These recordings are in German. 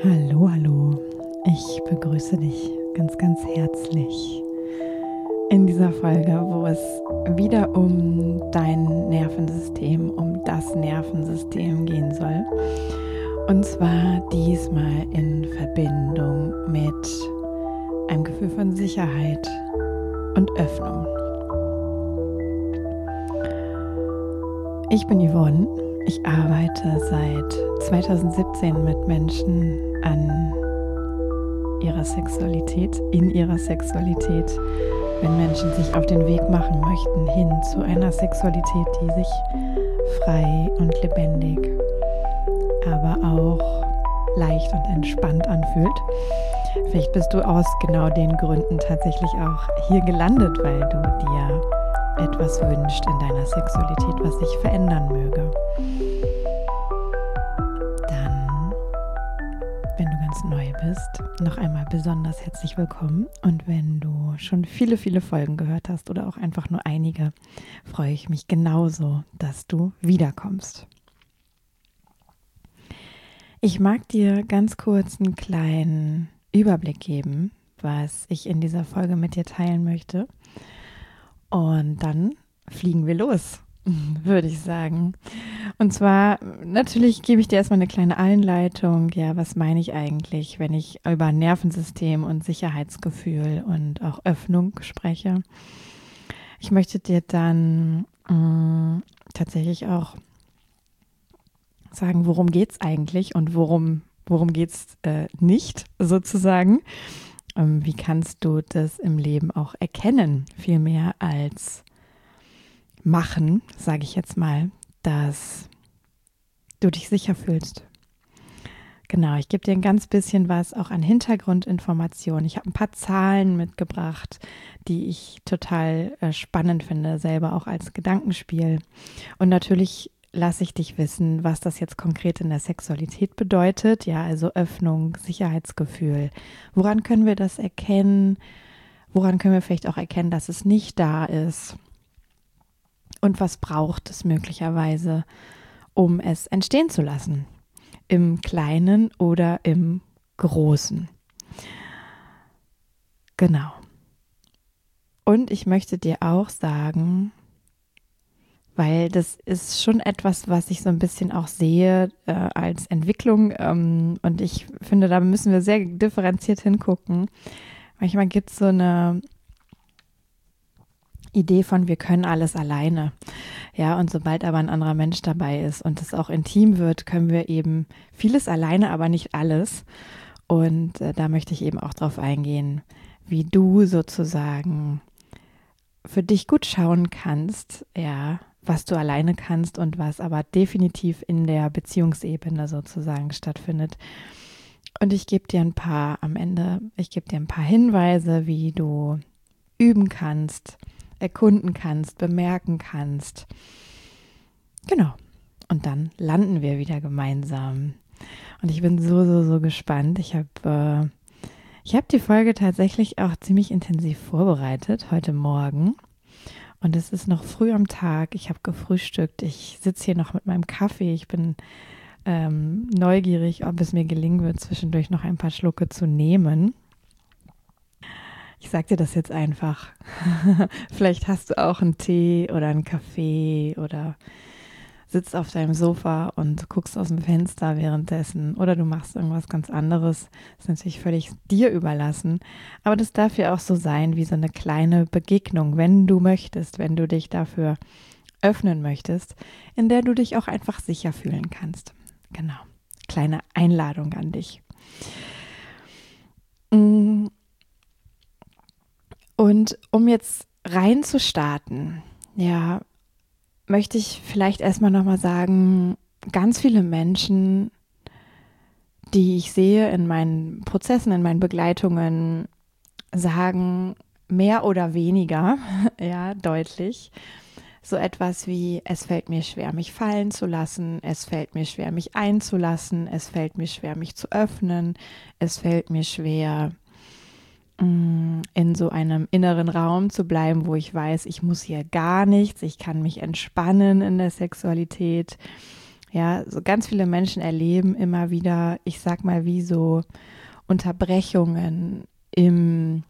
Hallo, hallo. Ich begrüße dich ganz, ganz herzlich in dieser Folge, wo es wieder um dein Nervensystem, um das Nervensystem gehen soll. Und zwar diesmal in Verbindung mit einem Gefühl von Sicherheit und Öffnung. Ich bin Yvonne. Ich arbeite seit 2017 mit Menschen an ihrer Sexualität, in ihrer Sexualität, wenn Menschen sich auf den Weg machen möchten hin zu einer Sexualität, die sich frei und lebendig, aber auch leicht und entspannt anfühlt. Vielleicht bist du aus genau den Gründen tatsächlich auch hier gelandet, weil du dir etwas wünscht in deiner Sexualität, was sich verändern möge. Dann, wenn du ganz neu bist, noch einmal besonders herzlich willkommen. Und wenn du schon viele, viele Folgen gehört hast oder auch einfach nur einige, freue ich mich genauso, dass du wiederkommst. Ich mag dir ganz kurz einen kleinen Überblick geben, was ich in dieser Folge mit dir teilen möchte. Und dann fliegen wir los, würde ich sagen. Und zwar, natürlich gebe ich dir erstmal eine kleine Einleitung. Ja, was meine ich eigentlich, wenn ich über Nervensystem und Sicherheitsgefühl und auch Öffnung spreche? Ich möchte dir dann tatsächlich auch sagen, worum geht es eigentlich und worum geht es nicht sozusagen. Wie kannst du das im Leben auch erkennen, viel mehr als machen, sage ich jetzt mal, dass du dich sicher fühlst. Genau, ich gebe dir ein ganz bisschen was auch an Hintergrundinformationen. Ich habe ein paar Zahlen mitgebracht, die ich total spannend finde, selber auch als Gedankenspiel. Und natürlich lasse ich dich wissen, was das jetzt konkret in der Sexualität bedeutet. Ja, also Öffnung, Sicherheitsgefühl. Woran können wir das erkennen? Woran können wir vielleicht auch erkennen, dass es nicht da ist? Und was braucht es möglicherweise, um es entstehen zu lassen? Im Kleinen oder im Großen? Genau. Und ich möchte dir auch sagen, weil das ist schon etwas, was ich so ein bisschen auch sehe als Entwicklung. Und ich finde, da müssen wir sehr differenziert hingucken. Manchmal gibt es so eine Idee von, wir können alles alleine. Ja, und sobald aber ein anderer Mensch dabei ist und es auch intim wird, können wir eben vieles alleine, aber nicht alles. Und da möchte ich eben auch drauf eingehen, wie du sozusagen für dich gut schauen kannst, ja, was du alleine kannst und was aber definitiv in der Beziehungsebene sozusagen stattfindet. Und ich gebe dir ein paar Hinweise, wie du üben kannst, erkunden kannst, bemerken kannst. Genau. Und dann landen wir wieder gemeinsam. Und ich bin so gespannt. Ich habe die Folge tatsächlich auch ziemlich intensiv vorbereitet, heute Morgen. Und es ist noch früh am Tag. Ich habe gefrühstückt. Ich sitze hier noch mit meinem Kaffee. Ich bin neugierig, ob es mir gelingen wird, zwischendurch noch ein paar Schlucke zu nehmen. Ich sage dir das jetzt einfach. Vielleicht hast du auch einen Tee oder einen Kaffee oder sitzt auf deinem Sofa und guckst aus dem Fenster währenddessen oder du machst irgendwas ganz anderes. Das ist natürlich völlig dir überlassen. Aber das darf ja auch so sein wie so eine kleine Begegnung, wenn du möchtest, wenn du dich dafür öffnen möchtest, in der du dich auch einfach sicher fühlen kannst. Genau. Kleine Einladung an dich. Und um jetzt rein zu starten, ja, möchte ich vielleicht erstmal nochmal sagen, ganz viele Menschen, die ich sehe in meinen Prozessen, in meinen Begleitungen, sagen mehr oder weniger, ja, deutlich, so etwas wie, es fällt mir schwer, mich fallen zu lassen, es fällt mir schwer, mich einzulassen, es fällt mir schwer, mich zu öffnen, es fällt mir schwer, in so einem inneren Raum zu bleiben, wo ich weiß, ich muss hier gar nichts, ich kann mich entspannen in der Sexualität. Ja, so ganz viele Menschen erleben immer wieder, ich sag mal, wie so Unterbrechungen im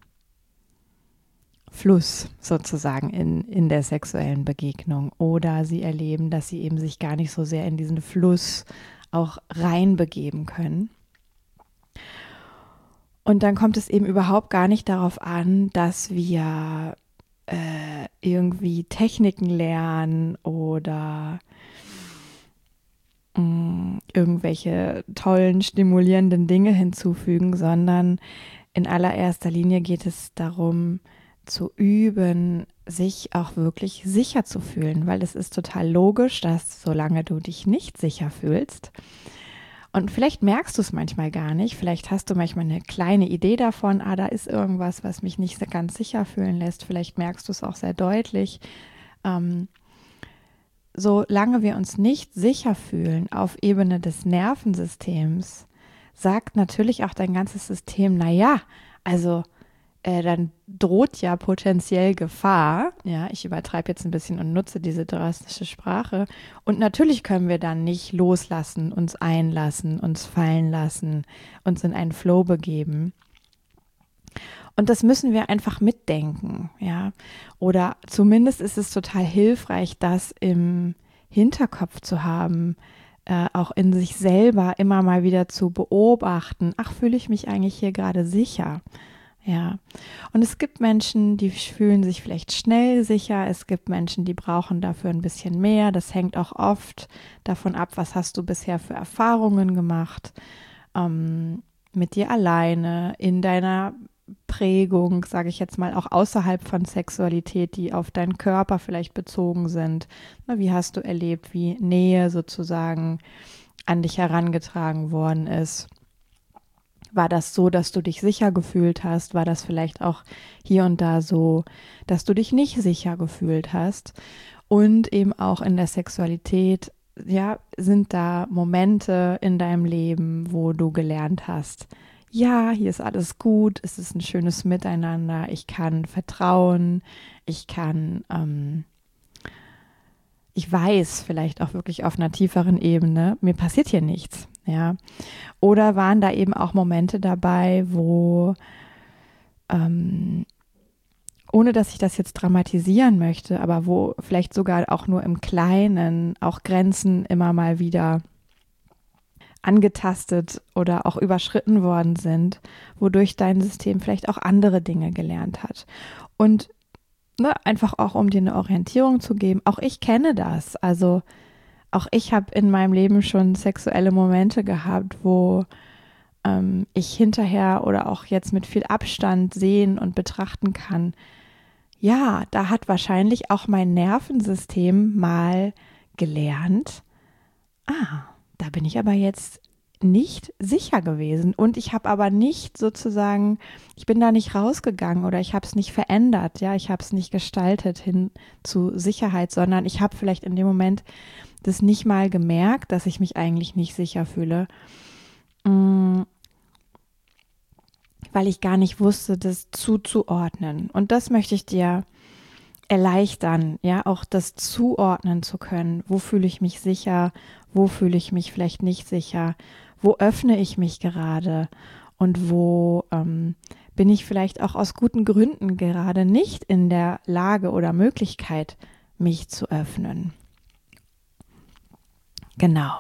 Fluss sozusagen in der sexuellen Begegnung. Oder sie erleben, dass sie eben sich gar nicht so sehr in diesen Fluss auch reinbegeben können. Und dann kommt es eben überhaupt gar nicht darauf an, dass wir irgendwie Techniken lernen oder irgendwelche tollen, stimulierenden Dinge hinzufügen, sondern in allererster Linie geht es darum, zu üben, sich auch wirklich sicher zu fühlen, weil es ist total logisch, dass solange du dich nicht sicher fühlst, und vielleicht merkst du es manchmal gar nicht, vielleicht hast du manchmal eine kleine Idee davon, da ist irgendwas, was mich nicht ganz sicher fühlen lässt, vielleicht merkst du es auch sehr deutlich. Solange wir uns nicht sicher fühlen auf Ebene des Nervensystems, sagt natürlich auch dein ganzes System, naja, also dann droht ja potenziell Gefahr. Ja, ich übertreibe jetzt ein bisschen und nutze diese drastische Sprache. Und natürlich können wir dann nicht loslassen, uns einlassen, uns fallen lassen, uns in einen Flow begeben. Und das müssen wir einfach mitdenken, ja. Oder zumindest ist es total hilfreich, das im Hinterkopf zu haben, auch in sich selber immer mal wieder zu beobachten. Ach, fühle ich mich eigentlich hier gerade sicher? Ja, und es gibt Menschen, die fühlen sich vielleicht schnell sicher. Es gibt Menschen, die brauchen dafür ein bisschen mehr. Das hängt auch oft davon ab, was hast du bisher für Erfahrungen gemacht, mit dir alleine, in deiner Prägung, sage ich jetzt mal, auch außerhalb von Sexualität, die auf deinen Körper vielleicht bezogen sind. Na, wie hast du erlebt, wie Nähe sozusagen an dich herangetragen worden ist? War das so, dass du dich sicher gefühlt hast? War das vielleicht auch hier und da so, dass du dich nicht sicher gefühlt hast? Und eben auch in der Sexualität, ja, sind da Momente in deinem Leben, wo du gelernt hast, ja, hier ist alles gut, es ist ein schönes Miteinander, ich kann vertrauen, ich weiß vielleicht auch wirklich auf einer tieferen Ebene, mir passiert hier nichts, ja. Oder waren da eben auch Momente dabei, wo, ohne dass ich das jetzt dramatisieren möchte, aber wo vielleicht sogar auch nur im Kleinen auch Grenzen immer mal wieder angetastet oder auch überschritten worden sind, wodurch dein System vielleicht auch andere Dinge gelernt hat. Und einfach auch, um dir eine Orientierung zu geben, auch ich kenne das. Also auch ich habe in meinem Leben schon sexuelle Momente gehabt, wo ich hinterher oder auch jetzt mit viel Abstand sehen und betrachten kann, ja, da hat wahrscheinlich auch mein Nervensystem mal gelernt, da bin ich aber jetzt nicht sicher gewesen und ich habe aber nicht sozusagen, ich bin da nicht rausgegangen oder ich habe es nicht verändert, ja, ich habe es nicht gestaltet hin zu Sicherheit, sondern ich habe vielleicht in dem Moment das nicht mal gemerkt, dass ich mich eigentlich nicht sicher fühle, weil ich gar nicht wusste, das zuzuordnen. Und das möchte ich dir erleichtern, ja, auch das zuordnen zu können. Wo fühle ich mich sicher? Wo fühle ich mich vielleicht nicht sicher? Wo öffne ich mich gerade? Und wo bin ich vielleicht auch aus guten Gründen gerade nicht in der Lage oder Möglichkeit, mich zu öffnen? Genau.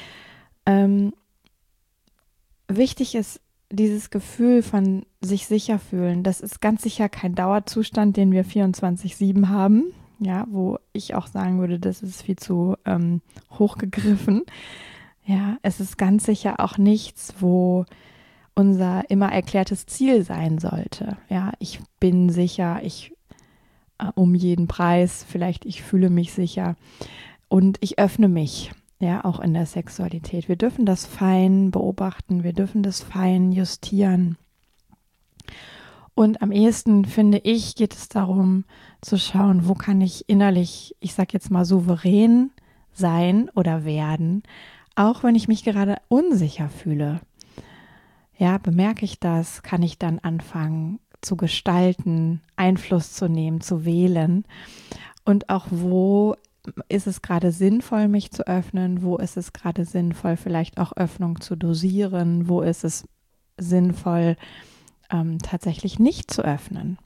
Wichtig ist dieses Gefühl von sich sicher fühlen. Das ist ganz sicher kein Dauerzustand, den wir 24/7 haben. Ja, wo ich auch sagen würde, das ist viel zu hochgegriffen. Ja, es ist ganz sicher auch nichts, wo unser immer erklärtes Ziel sein sollte. Ja, ich bin sicher, ich um jeden Preis, vielleicht ich fühle mich sicher und ich öffne mich. Ja, auch in der Sexualität. Wir dürfen das fein beobachten, wir dürfen das fein justieren. Und am ehesten, finde ich, geht es darum zu schauen, wo kann ich innerlich, ich sag jetzt mal, souverän sein oder werden, auch wenn ich mich gerade unsicher fühle. Ja, bemerke ich das, kann ich dann anfangen zu gestalten, Einfluss zu nehmen, zu wählen. Und auch wo ist es gerade sinnvoll, mich zu öffnen? Wo ist es gerade sinnvoll, vielleicht auch Öffnung zu dosieren? Wo ist es sinnvoll, tatsächlich nicht zu öffnen?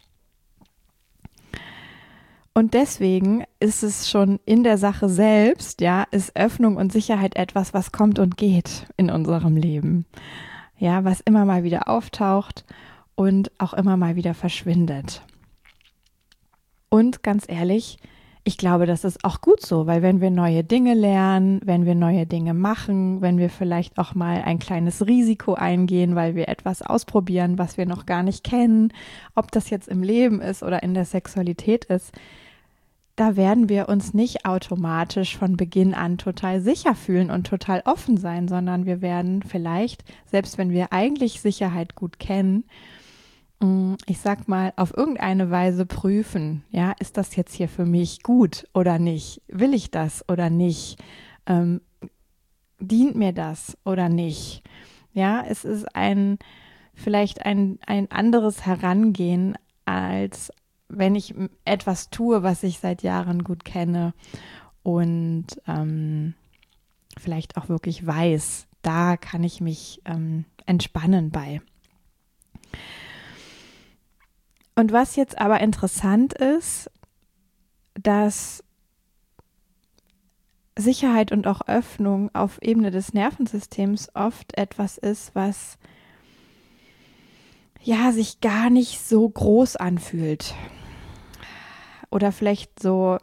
Und deswegen ist es schon in der Sache selbst, ja, ist Öffnung und Sicherheit etwas, was kommt und geht in unserem Leben. Ja, was immer mal wieder auftaucht und auch immer mal wieder verschwindet. Und ganz ehrlich, ich glaube, das ist auch gut so, weil wenn wir neue Dinge lernen, wenn wir neue Dinge machen, wenn wir vielleicht auch mal ein kleines Risiko eingehen, weil wir etwas ausprobieren, was wir noch gar nicht kennen, ob das jetzt im Leben ist oder in der Sexualität ist, da werden wir uns nicht automatisch von Beginn an total sicher fühlen und total offen sein, sondern wir werden vielleicht, selbst wenn wir eigentlich Sicherheit gut kennen, ich sag mal, auf irgendeine Weise prüfen, ja, ist das jetzt hier für mich gut oder nicht? Will ich das oder nicht? Dient mir das oder nicht? Ja, es ist vielleicht ein anderes Herangehen, als wenn ich etwas tue, was ich seit Jahren gut kenne und vielleicht auch wirklich weiß, da kann ich mich entspannen bei. Und was jetzt aber interessant ist, dass Sicherheit und auch Öffnung auf Ebene des Nervensystems oft etwas ist, was ja sich gar nicht so groß anfühlt. Oder vielleicht so,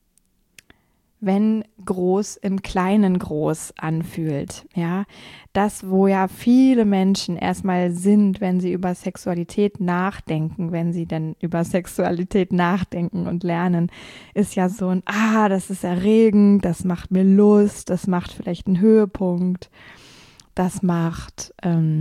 wenn groß im Kleinen groß anfühlt. Ja, das, wo ja viele Menschen erstmal sind, wenn sie über Sexualität nachdenken, wenn sie denn über Sexualität nachdenken und lernen, ist ja so ein, das ist erregend, das macht mir Lust, das macht vielleicht einen Höhepunkt, das macht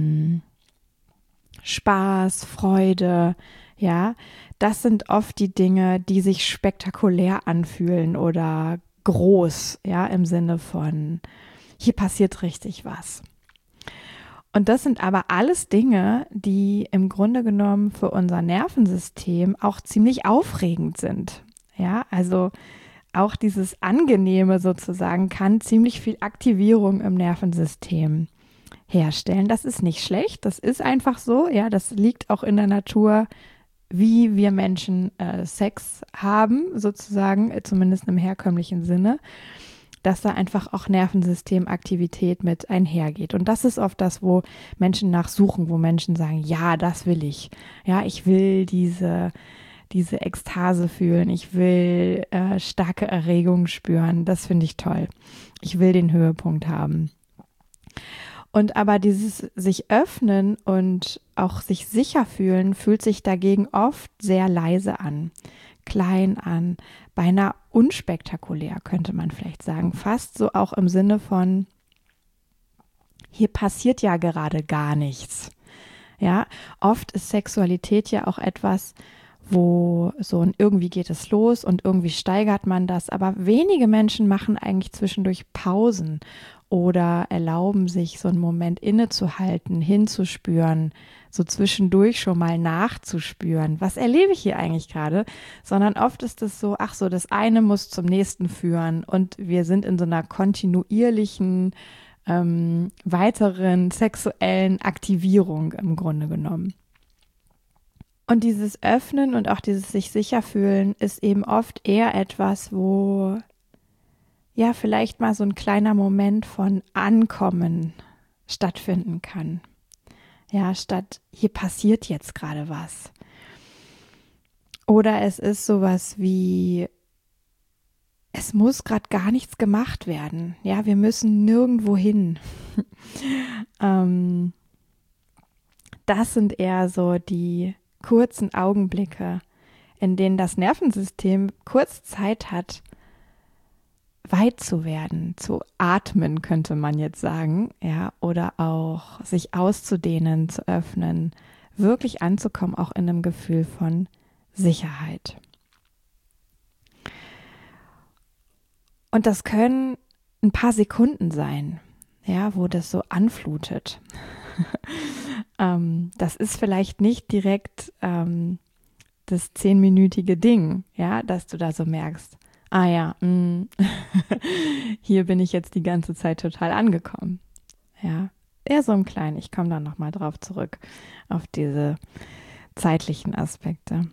Spaß, Freude, ja. Das sind oft die Dinge, die sich spektakulär anfühlen oder groß, ja, im Sinne von, hier passiert richtig was. Und das sind aber alles Dinge, die im Grunde genommen für unser Nervensystem auch ziemlich aufregend sind. Ja, also auch dieses Angenehme sozusagen kann ziemlich viel Aktivierung im Nervensystem herstellen. Das ist nicht schlecht, das ist einfach so, ja, das liegt auch in der Natur, wie wir Menschen Sex haben, sozusagen, zumindest im herkömmlichen Sinne, dass da einfach auch Nervensystemaktivität mit einhergeht. Und das ist oft das, wo Menschen nachsuchen, wo Menschen sagen, ja, das will ich. Ja, ich will diese Ekstase fühlen, ich will starke Erregung spüren, das finde ich toll. Ich will den Höhepunkt haben. Und aber dieses sich öffnen und auch sich sicher fühlen, fühlt sich dagegen oft sehr leise an, klein an, beinahe unspektakulär, könnte man vielleicht sagen. Fast so auch im Sinne von, hier passiert ja gerade gar nichts. Ja, oft ist Sexualität ja auch etwas, wo so ein irgendwie geht es los und irgendwie steigert man das. Aber wenige Menschen machen eigentlich zwischendurch Pausen oder erlauben sich so einen Moment innezuhalten, hinzuspüren, so zwischendurch schon mal nachzuspüren. Was erlebe ich hier eigentlich gerade? Sondern oft ist es so, ach so, das eine muss zum nächsten führen und wir sind in so einer kontinuierlichen, weiteren sexuellen Aktivierung im Grunde genommen. Und dieses Öffnen und auch dieses sich sicher fühlen ist eben oft eher etwas, wo ja vielleicht mal so ein kleiner Moment von Ankommen stattfinden kann. Ja, statt hier passiert jetzt gerade was. Oder es ist sowas wie, es muss gerade gar nichts gemacht werden. Ja, wir müssen nirgendwo hin. Das sind eher so die kurzen Augenblicke, in denen das Nervensystem kurz Zeit hat, weit zu werden, zu atmen, könnte man jetzt sagen, ja, oder auch sich auszudehnen, zu öffnen, wirklich anzukommen, auch in einem Gefühl von Sicherheit. Und das können ein paar Sekunden sein, ja, wo das so anflutet. Das ist vielleicht nicht direkt das 10-minütige Ding, ja, dass du da so merkst, Ah ja, hier bin ich jetzt die ganze Zeit total angekommen. Ja, eher so im Kleinen. Ich komme dann nochmal drauf zurück, auf diese zeitlichen Aspekte.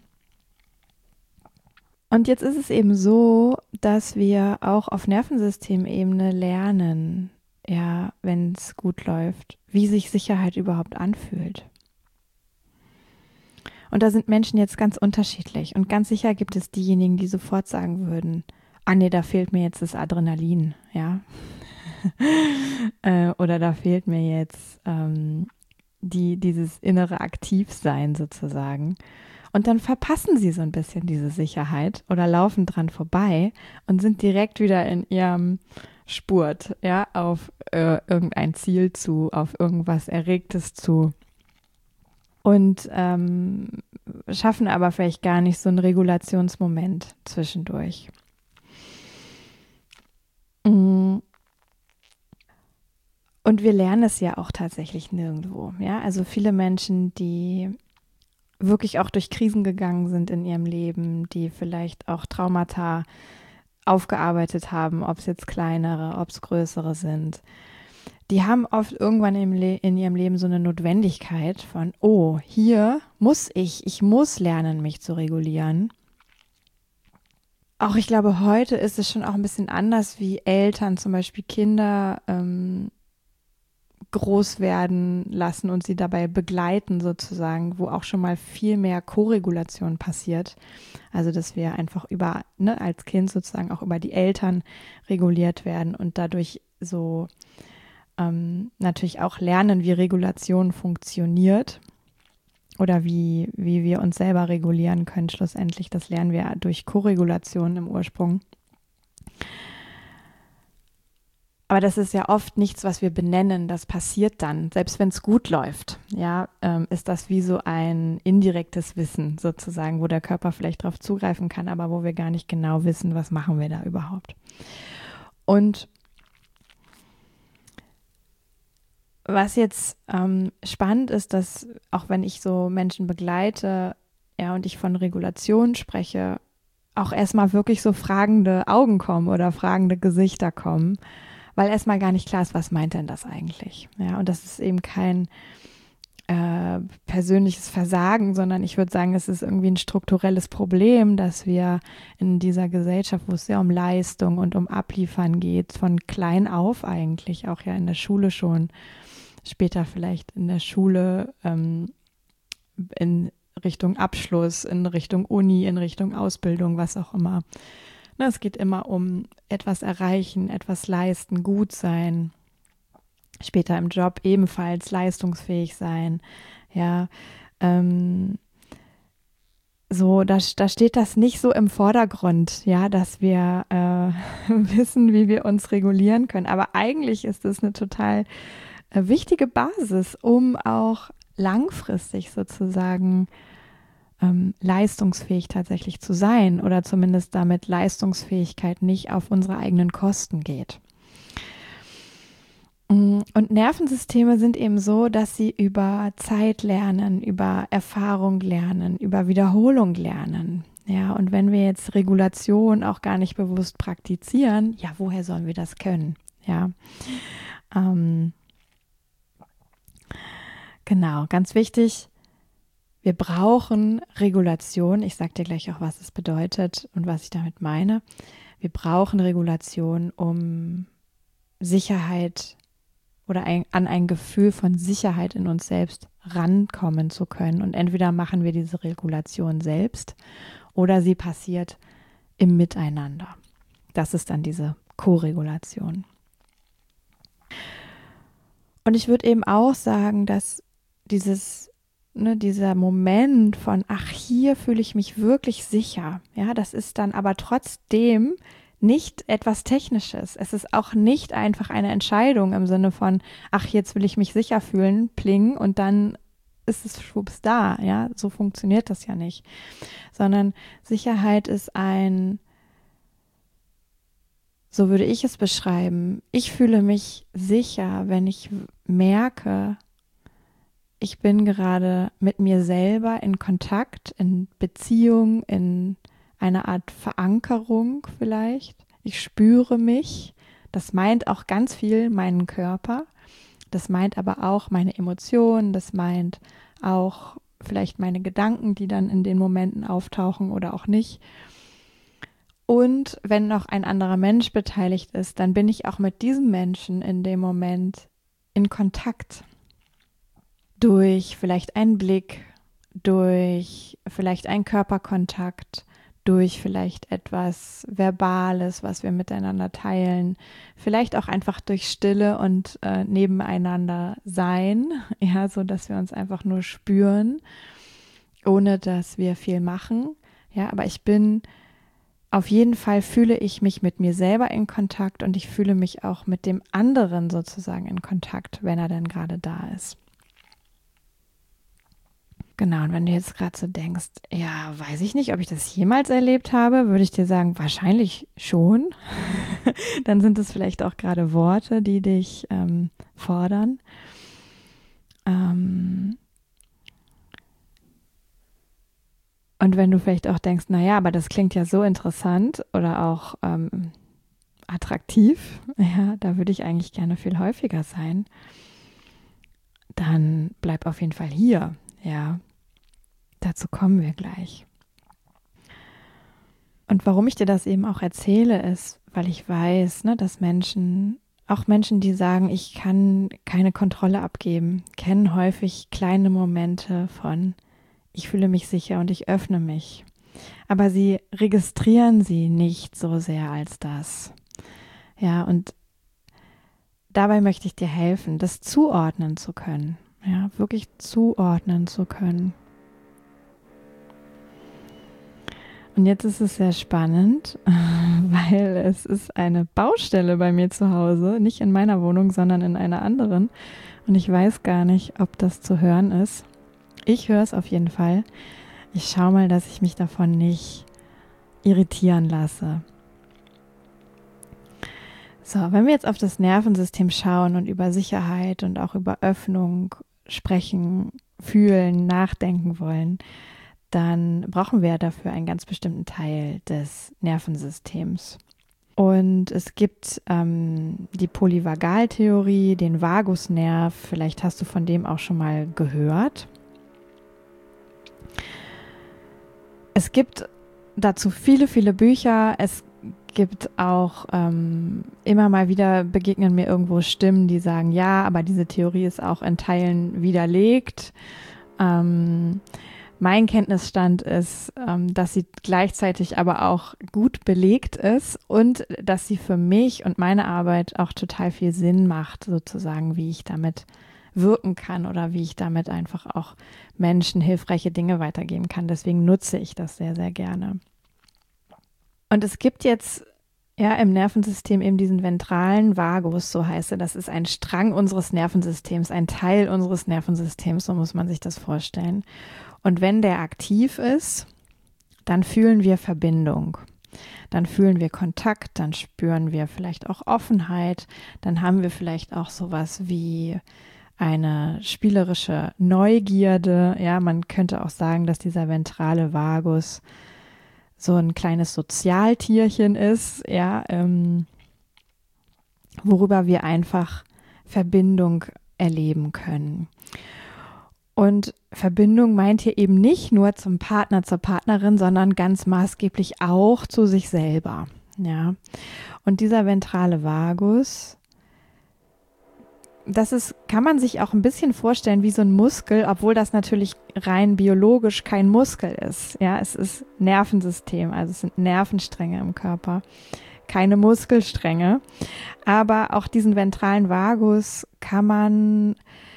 Und jetzt ist es eben so, dass wir auch auf Nervensystemebene lernen, ja, wenn es gut läuft, wie sich Sicherheit überhaupt anfühlt. Und da sind Menschen jetzt ganz unterschiedlich. Und ganz sicher gibt es diejenigen, die sofort sagen würden, ah nee, da fehlt mir jetzt das Adrenalin, ja. Oder da fehlt mir jetzt dieses innere Aktivsein sozusagen. Und dann verpassen sie so ein bisschen diese Sicherheit oder laufen dran vorbei und sind direkt wieder in ihrem Spurt, ja, auf irgendein Ziel zu, auf irgendwas Erregtes zu. Und schaffen aber vielleicht gar nicht so einen Regulationsmoment zwischendurch. Und wir lernen es ja auch tatsächlich nirgendwo. Ja, also viele Menschen, die wirklich auch durch Krisen gegangen sind in ihrem Leben, die vielleicht auch Traumata aufgearbeitet haben, ob es jetzt kleinere, ob es größere sind, die haben oft irgendwann in ihrem Leben so eine Notwendigkeit von, oh, hier muss ich muss lernen, mich zu regulieren. Auch ich glaube, heute ist es schon auch ein bisschen anders, wie Eltern zum Beispiel Kinder groß werden lassen und sie dabei begleiten sozusagen, wo auch schon mal viel mehr Koregulation passiert. Also dass wir einfach über, ne, als Kind sozusagen auch über die Eltern reguliert werden und dadurch so natürlich auch lernen, wie Regulation funktioniert oder wie wir uns selber regulieren können. Schlussendlich, das lernen wir durch Koregulation im Ursprung. Aber das ist ja oft nichts, was wir benennen, das passiert dann. Selbst wenn es gut läuft, ja, ist das wie so ein indirektes Wissen sozusagen, wo der Körper vielleicht darauf zugreifen kann, aber wo wir gar nicht genau wissen, was machen wir da überhaupt. Und was jetzt spannend ist, dass auch wenn ich so Menschen begleite, ja, und ich von Regulation spreche, auch erstmal wirklich so fragende Augen kommen oder fragende Gesichter kommen, weil erstmal gar nicht klar ist, was meint denn das eigentlich? Ja, und das ist eben kein persönliches Versagen, sondern ich würde sagen, es ist irgendwie ein strukturelles Problem, dass wir in dieser Gesellschaft, wo es sehr um Leistung und um Abliefern geht, von klein auf eigentlich, auch ja in der Schule schon, später vielleicht in der Schule in Richtung Abschluss, in Richtung Uni, in Richtung Ausbildung, was auch immer. Na, es geht immer um etwas erreichen, etwas leisten, gut sein. Später im Job ebenfalls leistungsfähig sein. Ja, so, da steht das nicht so im Vordergrund, ja, dass wir wissen, wie wir uns regulieren können. Aber eigentlich ist es eine total wichtige Basis, um auch langfristig sozusagen leistungsfähig tatsächlich zu sein oder zumindest damit Leistungsfähigkeit nicht auf unsere eigenen Kosten geht. Und Nervensysteme sind eben so, dass sie über Zeit lernen, über Erfahrung lernen, über Wiederholung lernen. Ja, und wenn wir jetzt Regulation auch gar nicht bewusst praktizieren, ja, woher sollen wir das können? Ja, genau, ganz wichtig. Wir brauchen Regulation. Ich sage dir gleich auch, was es bedeutet und was ich damit meine. Wir brauchen Regulation, um Sicherheit oder an ein Gefühl von Sicherheit in uns selbst rankommen zu können. Und entweder machen wir diese Regulation selbst oder sie passiert im Miteinander. Das ist dann diese Koregulation. Und ich würde eben auch sagen, dass dieser Moment von, ach, hier fühle ich mich wirklich sicher, ja, das ist dann aber trotzdem nicht etwas Technisches. Es ist auch nicht einfach eine Entscheidung im Sinne von, ach, jetzt will ich mich sicher fühlen, pling, und dann ist es schwupps da, ja, so funktioniert das ja nicht. Sondern Sicherheit ist so würde ich es beschreiben, ich fühle mich sicher, wenn ich merke, ich bin gerade mit mir selber in Kontakt, in Beziehung, in eine Art Verankerung vielleicht. Ich spüre mich. Das meint auch ganz viel meinen Körper. Das meint aber auch meine Emotionen. Das meint auch vielleicht meine Gedanken, die dann in den Momenten auftauchen oder auch nicht. Und wenn noch ein anderer Mensch beteiligt ist, dann bin ich auch mit diesem Menschen in dem Moment in Kontakt. Durch vielleicht einen Blick, durch vielleicht einen Körperkontakt, durch vielleicht etwas Verbales, was wir miteinander teilen, vielleicht auch einfach durch Stille und nebeneinander sein, ja, so dass wir uns einfach nur spüren, ohne dass wir viel machen, ja, aber auf jeden Fall fühle ich mich mit mir selber in Kontakt und ich fühle mich auch mit dem anderen sozusagen in Kontakt, wenn er denn gerade da ist. Genau, und wenn du jetzt gerade so denkst, ja, weiß ich nicht, ob ich das jemals erlebt habe, würde ich dir sagen, wahrscheinlich schon. Dann sind es vielleicht auch gerade Worte, die dich fordern. Und wenn du vielleicht auch denkst, naja, aber das klingt ja so interessant oder auch attraktiv, ja, da würde ich eigentlich gerne viel häufiger sein, dann bleib auf jeden Fall hier, ja. Dazu kommen wir gleich. Und warum ich dir das eben auch erzähle, ist, weil ich weiß, ne, dass auch Menschen, die sagen, ich kann keine Kontrolle abgeben, kennen häufig kleine Momente von, ich fühle mich sicher und ich öffne mich. Aber sie registrieren sie nicht so sehr als das. Ja, und dabei möchte ich dir helfen, das zuordnen zu können. Ja, wirklich zuordnen zu können. Und jetzt ist es sehr spannend, weil es ist eine Baustelle bei mir zu Hause, nicht in meiner Wohnung, sondern in einer anderen. Und ich weiß gar nicht, ob das zu hören ist. Ich höre es auf jeden Fall. Ich schaue mal, dass ich mich davon nicht irritieren lasse. So, wenn wir jetzt auf das Nervensystem schauen und über Sicherheit und auch über Öffnung sprechen, fühlen, nachdenken wollen, dann brauchen wir dafür einen ganz bestimmten Teil des Nervensystems. Und es gibt die Polyvagaltheorie, den Vagusnerv, vielleicht hast du von dem auch schon mal gehört. Es gibt dazu viele, viele Bücher. Es gibt auch immer mal wieder begegnen mir irgendwo Stimmen, die sagen, ja, aber diese Theorie ist auch in Teilen widerlegt. Mein Kenntnisstand ist, dass sie gleichzeitig aber auch gut belegt ist und dass sie für mich und meine Arbeit auch total viel Sinn macht, sozusagen, wie ich damit wirken kann oder wie ich damit einfach auch Menschen hilfreiche Dinge weitergeben kann. Deswegen nutze ich das sehr, sehr gerne. Und es gibt jetzt ja im Nervensystem eben diesen ventralen Vagus, so heißt er. Das ist ein Strang unseres Nervensystems, ein Teil unseres Nervensystems, so muss man sich das vorstellen. Und wenn der aktiv ist, dann fühlen wir Verbindung. Dann fühlen wir Kontakt, dann spüren wir vielleicht auch Offenheit, dann haben wir vielleicht auch sowas wie eine spielerische Neugierde. Ja, man könnte auch sagen, dass dieser ventrale Vagus so ein kleines Sozialtierchen ist, ja, worüber wir einfach Verbindung erleben können. Und Verbindung meint hier eben nicht nur zum Partner, zur Partnerin, sondern ganz maßgeblich auch zu sich selber. Ja. Und dieser ventrale Vagus, kann man sich auch ein bisschen vorstellen wie so ein Muskel, obwohl das natürlich rein biologisch kein Muskel ist. Ja, es ist Nervensystem, also es sind Nervenstränge im Körper, keine Muskelstränge. Aber auch diesen ventralen Vagus kann man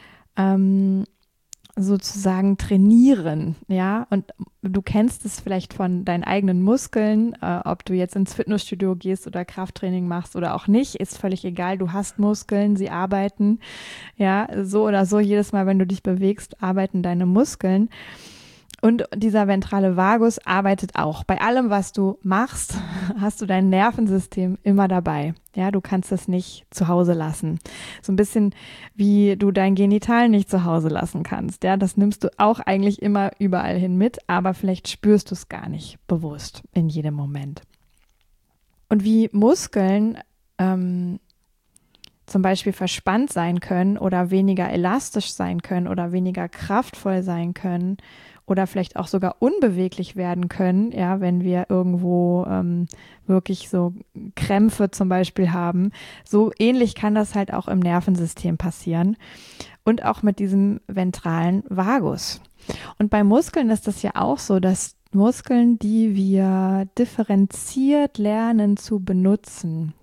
sozusagen trainieren, ja, und du kennst es vielleicht von deinen eigenen Muskeln, ob du jetzt ins Fitnessstudio gehst oder Krafttraining machst oder auch nicht, ist völlig egal, du hast Muskeln, sie arbeiten, ja, so oder so, jedes Mal, wenn du dich bewegst, arbeiten deine Muskeln Und dieser ventrale Vagus arbeitet auch. Bei allem, was du machst, hast du dein Nervensystem immer dabei. Ja, du kannst es nicht zu Hause lassen. So ein bisschen wie du dein Genital nicht zu Hause lassen kannst. Ja, das nimmst du auch eigentlich immer überall hin mit, aber vielleicht spürst du es gar nicht bewusst in jedem Moment. Und wie Muskeln zum Beispiel verspannt sein können oder weniger elastisch sein können oder weniger kraftvoll sein können oder vielleicht auch sogar unbeweglich werden können, ja, wenn wir irgendwo wirklich so Krämpfe zum Beispiel haben. So ähnlich kann das halt auch im Nervensystem passieren und auch mit diesem ventralen Vagus. Und bei Muskeln ist das ja auch so, dass Muskeln, die wir differenziert lernen zu benutzen.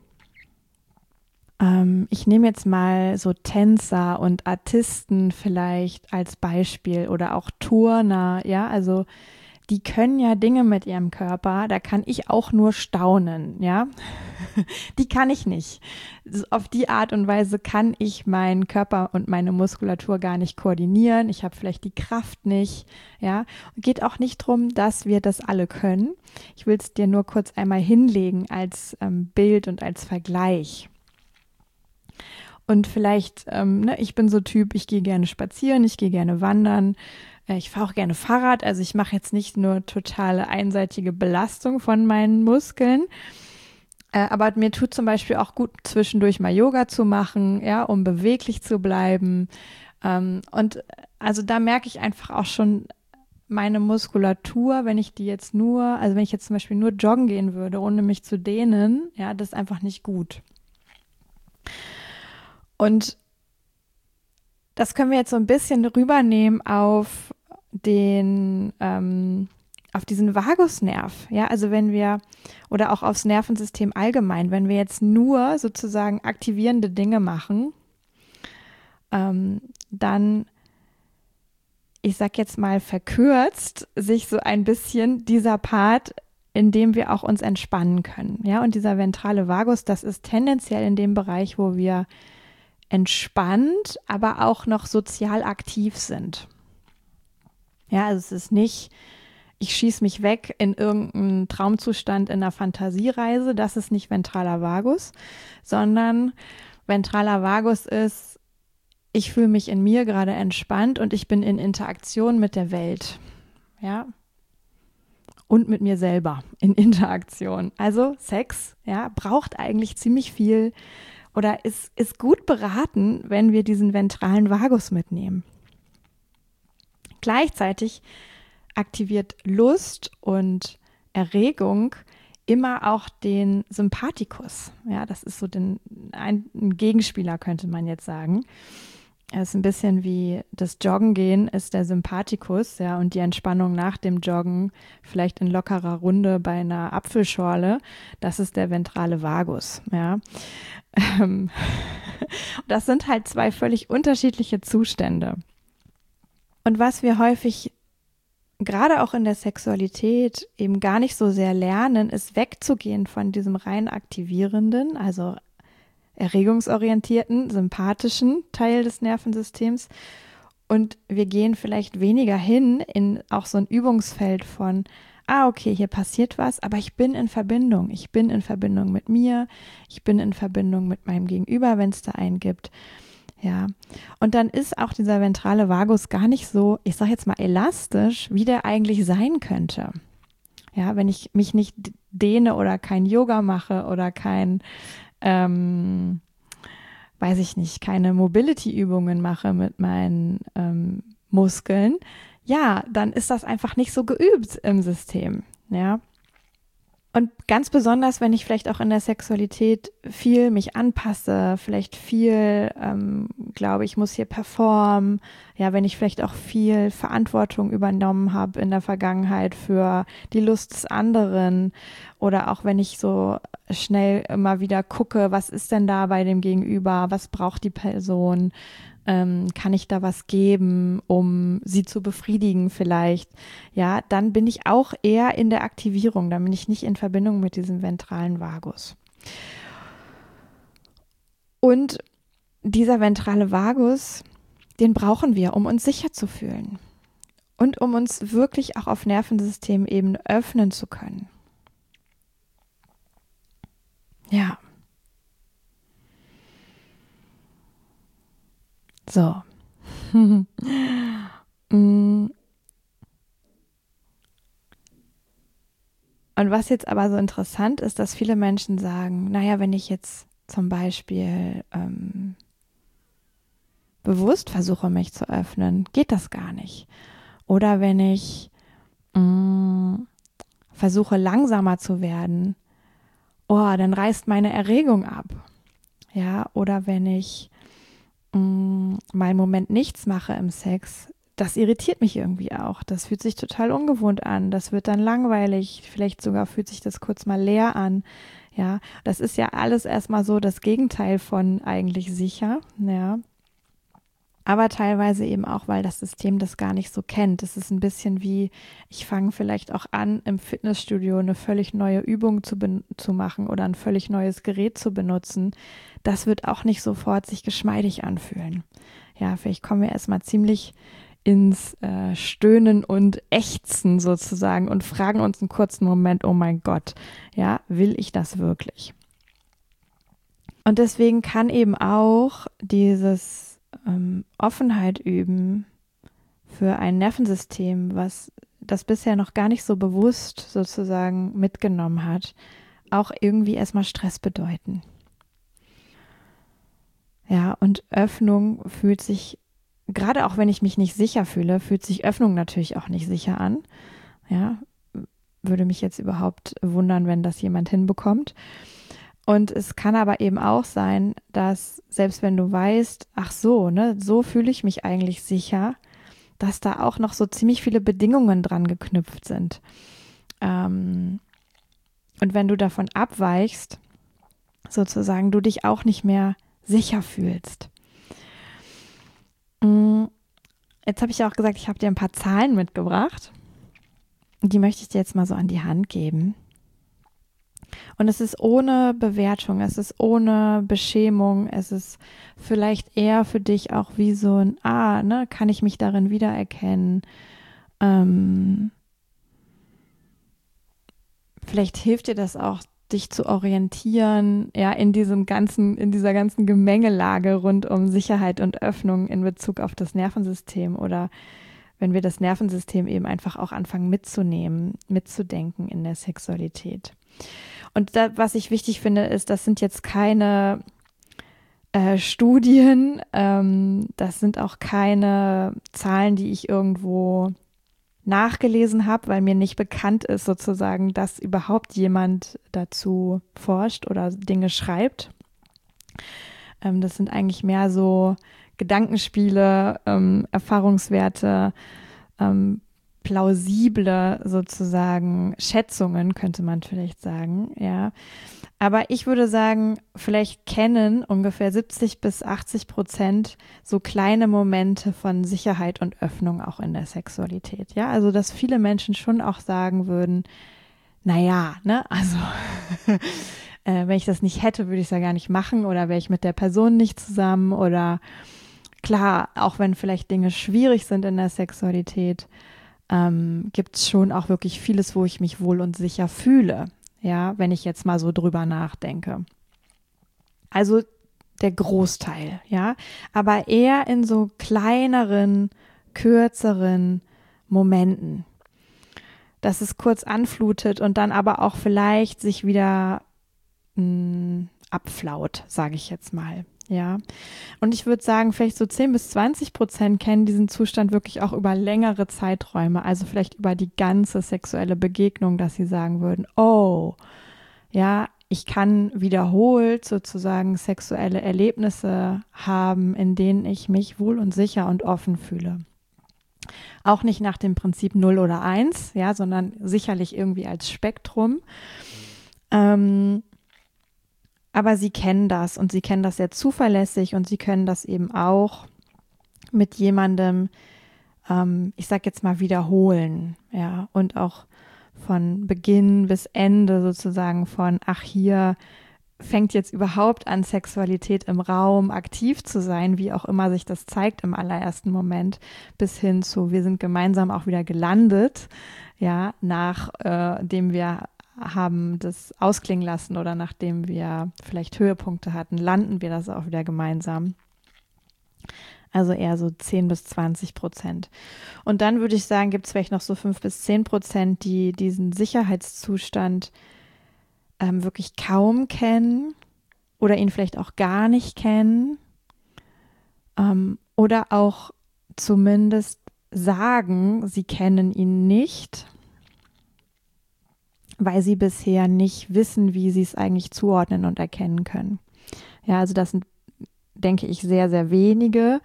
Ich nehme jetzt mal so Tänzer und Artisten vielleicht als Beispiel oder auch Turner, ja, also die können ja Dinge mit ihrem Körper, da kann ich auch nur staunen, ja. Die kann ich nicht. Auf die Art und Weise kann ich meinen Körper und meine Muskulatur gar nicht koordinieren. Ich habe vielleicht die Kraft nicht, ja. Geht auch nicht darum, dass wir das alle können. Ich will es dir nur kurz einmal hinlegen als Bild und als Vergleich. Und vielleicht, ich bin so Typ, ich gehe gerne spazieren, ich gehe gerne wandern, ich fahre auch gerne Fahrrad. Also ich mache jetzt nicht nur totale einseitige Belastung von meinen Muskeln, aber mir tut zum Beispiel auch gut, zwischendurch mal Yoga zu machen, ja, um beweglich zu bleiben. Und also da merke ich einfach auch schon meine Muskulatur, wenn ich jetzt zum Beispiel nur joggen gehen würde, ohne mich zu dehnen, ja, das ist einfach nicht gut. Und das können wir jetzt so ein bisschen rübernehmen auf diesen Vagusnerv, ja, also oder auch aufs Nervensystem allgemein, wenn wir jetzt nur sozusagen aktivierende Dinge machen, dann, ich sag jetzt mal verkürzt, sich so ein bisschen dieser Part, in dem wir auch uns entspannen können, ja, und dieser ventrale Vagus, das ist tendenziell in dem Bereich, wo wir entspannt, aber auch noch sozial aktiv sind. Ja, also es ist nicht, ich schieße mich weg in irgendeinen Traumzustand in einer Fantasiereise, das ist nicht ventraler Vagus, sondern ventraler Vagus ist, ich fühle mich in mir gerade entspannt und ich bin in Interaktion mit der Welt. Ja, und mit mir selber in Interaktion. Also Sex, ja, braucht eigentlich ziemlich viel oder ist gut beraten, wenn wir diesen ventralen Vagus mitnehmen. Gleichzeitig aktiviert Lust und Erregung immer auch den Sympathikus. Ja, das ist so ein Gegenspieler, könnte man jetzt sagen. Es ist ein bisschen wie das Joggen gehen ist der Sympathikus, ja, und die Entspannung nach dem Joggen, vielleicht in lockerer Runde bei einer Apfelschorle, das ist der ventrale Vagus, ja. Das sind halt zwei völlig unterschiedliche Zustände. Und was wir häufig, gerade auch in der Sexualität, eben gar nicht so sehr lernen, ist wegzugehen von diesem rein aktivierenden, also erregungsorientierten, sympathischen Teil des Nervensystems. Und wir gehen vielleicht weniger hin in auch so ein Übungsfeld von, okay, hier passiert was, aber ich bin in Verbindung. Ich bin in Verbindung mit mir. Ich bin in Verbindung mit meinem Gegenüber, wenn es da einen gibt. Ja. Und dann ist auch dieser ventrale Vagus gar nicht so, ich sage jetzt mal elastisch, wie der eigentlich sein könnte. Ja, wenn ich mich nicht dehne oder kein Yoga mache oder weiß ich nicht, keine Mobility-Übungen mache mit meinen Muskeln, ja, dann ist das einfach nicht so geübt im System, ja. Und ganz besonders, wenn ich vielleicht auch in der Sexualität viel mich anpasse, vielleicht viel glaube, ich muss hier performen, ja, wenn ich vielleicht auch viel Verantwortung übernommen habe in der Vergangenheit für die Lust des anderen oder auch wenn ich so schnell immer wieder gucke, was ist denn da bei dem Gegenüber, was braucht die Person, kann ich da was geben, um sie zu befriedigen vielleicht, ja, dann bin ich auch eher in der Aktivierung, dann bin ich nicht in Verbindung mit diesem ventralen Vagus. Und dieser ventrale Vagus, den brauchen wir, um uns sicher zu fühlen. und um uns wirklich auch auf Nervensystemebene öffnen zu können. Ja. So. Und was jetzt aber so interessant ist, dass viele Menschen sagen, naja, wenn ich jetzt zum Beispiel bewusst versuche, mich zu öffnen, geht das gar nicht. Oder wenn ich versuche, langsamer zu werden, oh, dann reißt meine Erregung ab. Ja, oder wenn ich mal einen Moment nichts mache im Sex, das irritiert mich irgendwie auch. Das fühlt sich total ungewohnt an. Das wird dann langweilig. Vielleicht sogar fühlt sich das kurz mal leer an. Ja, das ist ja alles erstmal so das Gegenteil von eigentlich sicher. Ja, aber teilweise eben auch, weil das System das gar nicht so kennt. Es ist ein bisschen wie, ich fange vielleicht auch an, im Fitnessstudio eine völlig neue Übung zu machen oder ein völlig neues Gerät zu benutzen. Das wird auch nicht sofort sich geschmeidig anfühlen. Ja, vielleicht kommen wir erstmal ziemlich ins Stöhnen und Ächzen sozusagen und fragen uns einen kurzen Moment, oh mein Gott, ja, will ich das wirklich? Und deswegen kann eben auch dieses Offenheit üben für ein Nervensystem, was das bisher noch gar nicht so bewusst sozusagen mitgenommen hat, auch irgendwie erstmal Stress bedeuten. Ja, und Öffnung fühlt sich, gerade auch wenn ich mich nicht sicher fühle, fühlt sich Öffnung natürlich auch nicht sicher an. Ja, würde mich jetzt überhaupt wundern, wenn das jemand hinbekommt. Und es kann aber eben auch sein, dass selbst wenn du weißt, ach so, ne, so fühle ich mich eigentlich sicher, dass da auch noch so ziemlich viele Bedingungen dran geknüpft sind. Und wenn du davon abweichst, sozusagen, du dich auch nicht mehr sicher fühlst. Jetzt habe ich ja auch gesagt, ich habe dir ein paar Zahlen mitgebracht. Die möchte ich dir jetzt mal so an die Hand geben. Und es ist ohne Bewertung, es ist ohne Beschämung, es ist vielleicht eher für dich auch wie so ein, ne, kann ich mich darin wiedererkennen? Vielleicht hilft dir das auch, dich zu orientieren, ja, in dieser ganzen Gemengelage rund um Sicherheit und Öffnung in Bezug auf das Nervensystem oder wenn wir das Nervensystem eben einfach auch anfangen mitzunehmen, mitzudenken in der Sexualität. Und da, was ich wichtig finde, ist, das sind jetzt keine Studien, das sind auch keine Zahlen, die ich irgendwo nachgelesen habe, weil mir nicht bekannt ist sozusagen, dass überhaupt jemand dazu forscht oder Dinge schreibt. Das sind eigentlich mehr so Gedankenspiele, Erfahrungswerte, plausible sozusagen Schätzungen, könnte man vielleicht sagen, ja. Aber ich würde sagen, vielleicht kennen ungefähr 70-80% so kleine Momente von Sicherheit und Öffnung auch in der Sexualität, ja. Also, dass viele Menschen schon auch sagen würden, naja, ne, also wenn ich das nicht hätte, würde ich es ja gar nicht machen oder wäre ich mit der Person nicht zusammen oder klar, auch wenn vielleicht Dinge schwierig sind in der Sexualität, gibt es schon auch wirklich vieles, wo ich mich wohl und sicher fühle, ja, wenn ich jetzt mal so drüber nachdenke. Also der Großteil, ja, aber eher in so kleineren, kürzeren Momenten, dass es kurz anflutet und dann aber auch vielleicht sich wieder abflaut, sage ich jetzt mal. Ja, und ich würde sagen, vielleicht so 10-20% kennen diesen Zustand wirklich auch über längere Zeiträume, also vielleicht über die ganze sexuelle Begegnung, dass sie sagen würden, oh, ja, ich kann wiederholt sozusagen sexuelle Erlebnisse haben, in denen ich mich wohl und sicher und offen fühle. Auch nicht nach dem Prinzip 0 oder 1, ja, sondern sicherlich irgendwie als Spektrum. Aber sie kennen das und sie kennen das sehr zuverlässig und sie können das eben auch mit jemandem, ich sag jetzt mal, wiederholen, ja, und auch von Beginn bis Ende sozusagen von, ach hier, fängt jetzt überhaupt an, Sexualität im Raum aktiv zu sein, wie auch immer sich das zeigt im allerersten Moment, bis hin zu, wir sind gemeinsam auch wieder gelandet, ja, nachdem wir haben das ausklingen lassen oder nachdem wir vielleicht Höhepunkte hatten, landen wir das auch wieder gemeinsam. Also eher so 10-20%. Und dann würde ich sagen, gibt es vielleicht noch so 5-10%, die diesen Sicherheitszustand wirklich kaum kennen oder ihn vielleicht auch gar nicht kennen oder auch zumindest sagen, sie kennen ihn nicht, weil sie bisher nicht wissen, wie sie es eigentlich zuordnen und erkennen können. Ja, also das sind, denke ich, sehr, sehr wenige,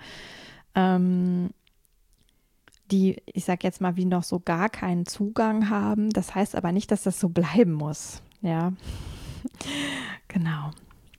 die, ich sage jetzt mal, wie noch so gar keinen Zugang haben. Das heißt aber nicht, dass das so bleiben muss. Ja, genau.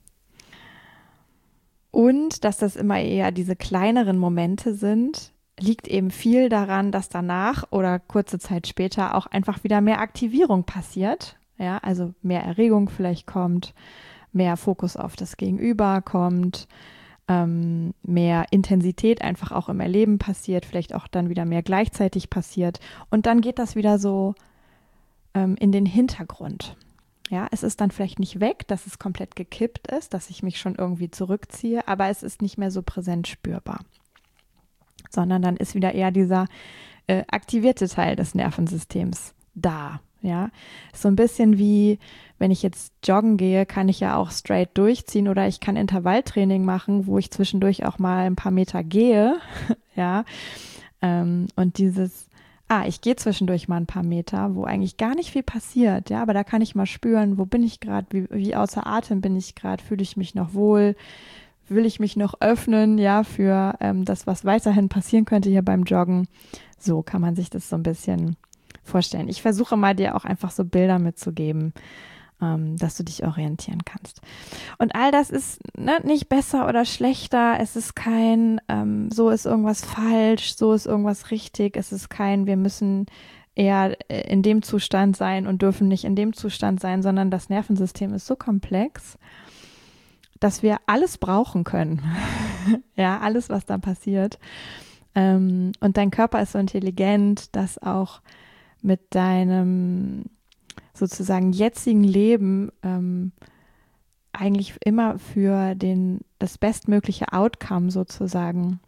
Und dass das immer eher diese kleineren Momente sind, liegt eben viel daran, dass danach oder kurze Zeit später auch einfach wieder mehr Aktivierung passiert. Ja, also mehr Erregung vielleicht kommt, mehr Fokus auf das Gegenüber kommt, mehr Intensität einfach auch im Erleben passiert, vielleicht auch dann wieder mehr gleichzeitig passiert. Und dann geht das wieder so in den Hintergrund. Ja, es ist dann vielleicht nicht weg, dass es komplett gekippt ist, dass ich mich schon irgendwie zurückziehe, aber es ist nicht mehr so präsent spürbar. Sondern dann ist wieder eher dieser aktivierte Teil des Nervensystems da. Ja, so ein bisschen wie, wenn ich jetzt joggen gehe, kann ich ja auch straight durchziehen oder ich kann Intervalltraining machen, wo ich zwischendurch auch mal ein paar Meter gehe. Ja, und dieses, ich gehe zwischendurch mal ein paar Meter, wo eigentlich gar nicht viel passiert. Ja, aber da kann ich mal spüren, wo bin ich gerade, wie außer Atem bin ich gerade, fühle ich mich noch wohl, will ich mich noch öffnen, ja, für das, was weiterhin passieren könnte hier beim Joggen. So kann man sich das so ein bisschen vorstellen. Ich versuche mal dir auch einfach so Bilder mitzugeben, dass du dich orientieren kannst. Und all das ist nicht besser oder schlechter. Es ist kein, so ist irgendwas falsch, so ist irgendwas richtig. Es ist kein, wir müssen eher in dem Zustand sein und dürfen nicht in dem Zustand sein, sondern das Nervensystem ist so komplex, dass wir alles brauchen können. Ja, alles, was da passiert. Und dein Körper ist so intelligent, dass auch mit deinem sozusagen jetzigen Leben eigentlich immer für das bestmögliche Outcome sozusagen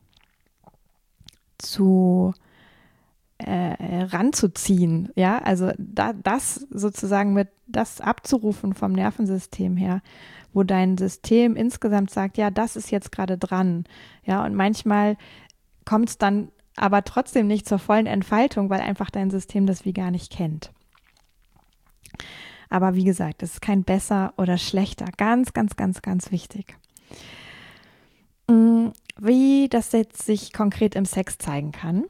ranzuziehen. Ja, also das sozusagen mit das abzurufen vom Nervensystem her, wo dein System insgesamt sagt, ja, das ist jetzt gerade dran. Ja, und manchmal kommt es dann aber trotzdem nicht zur vollen Entfaltung, weil einfach dein System das wie gar nicht kennt. Aber wie gesagt, es ist kein besser oder schlechter. Ganz, ganz, ganz, ganz wichtig. Wie das jetzt sich konkret im Sex zeigen kann.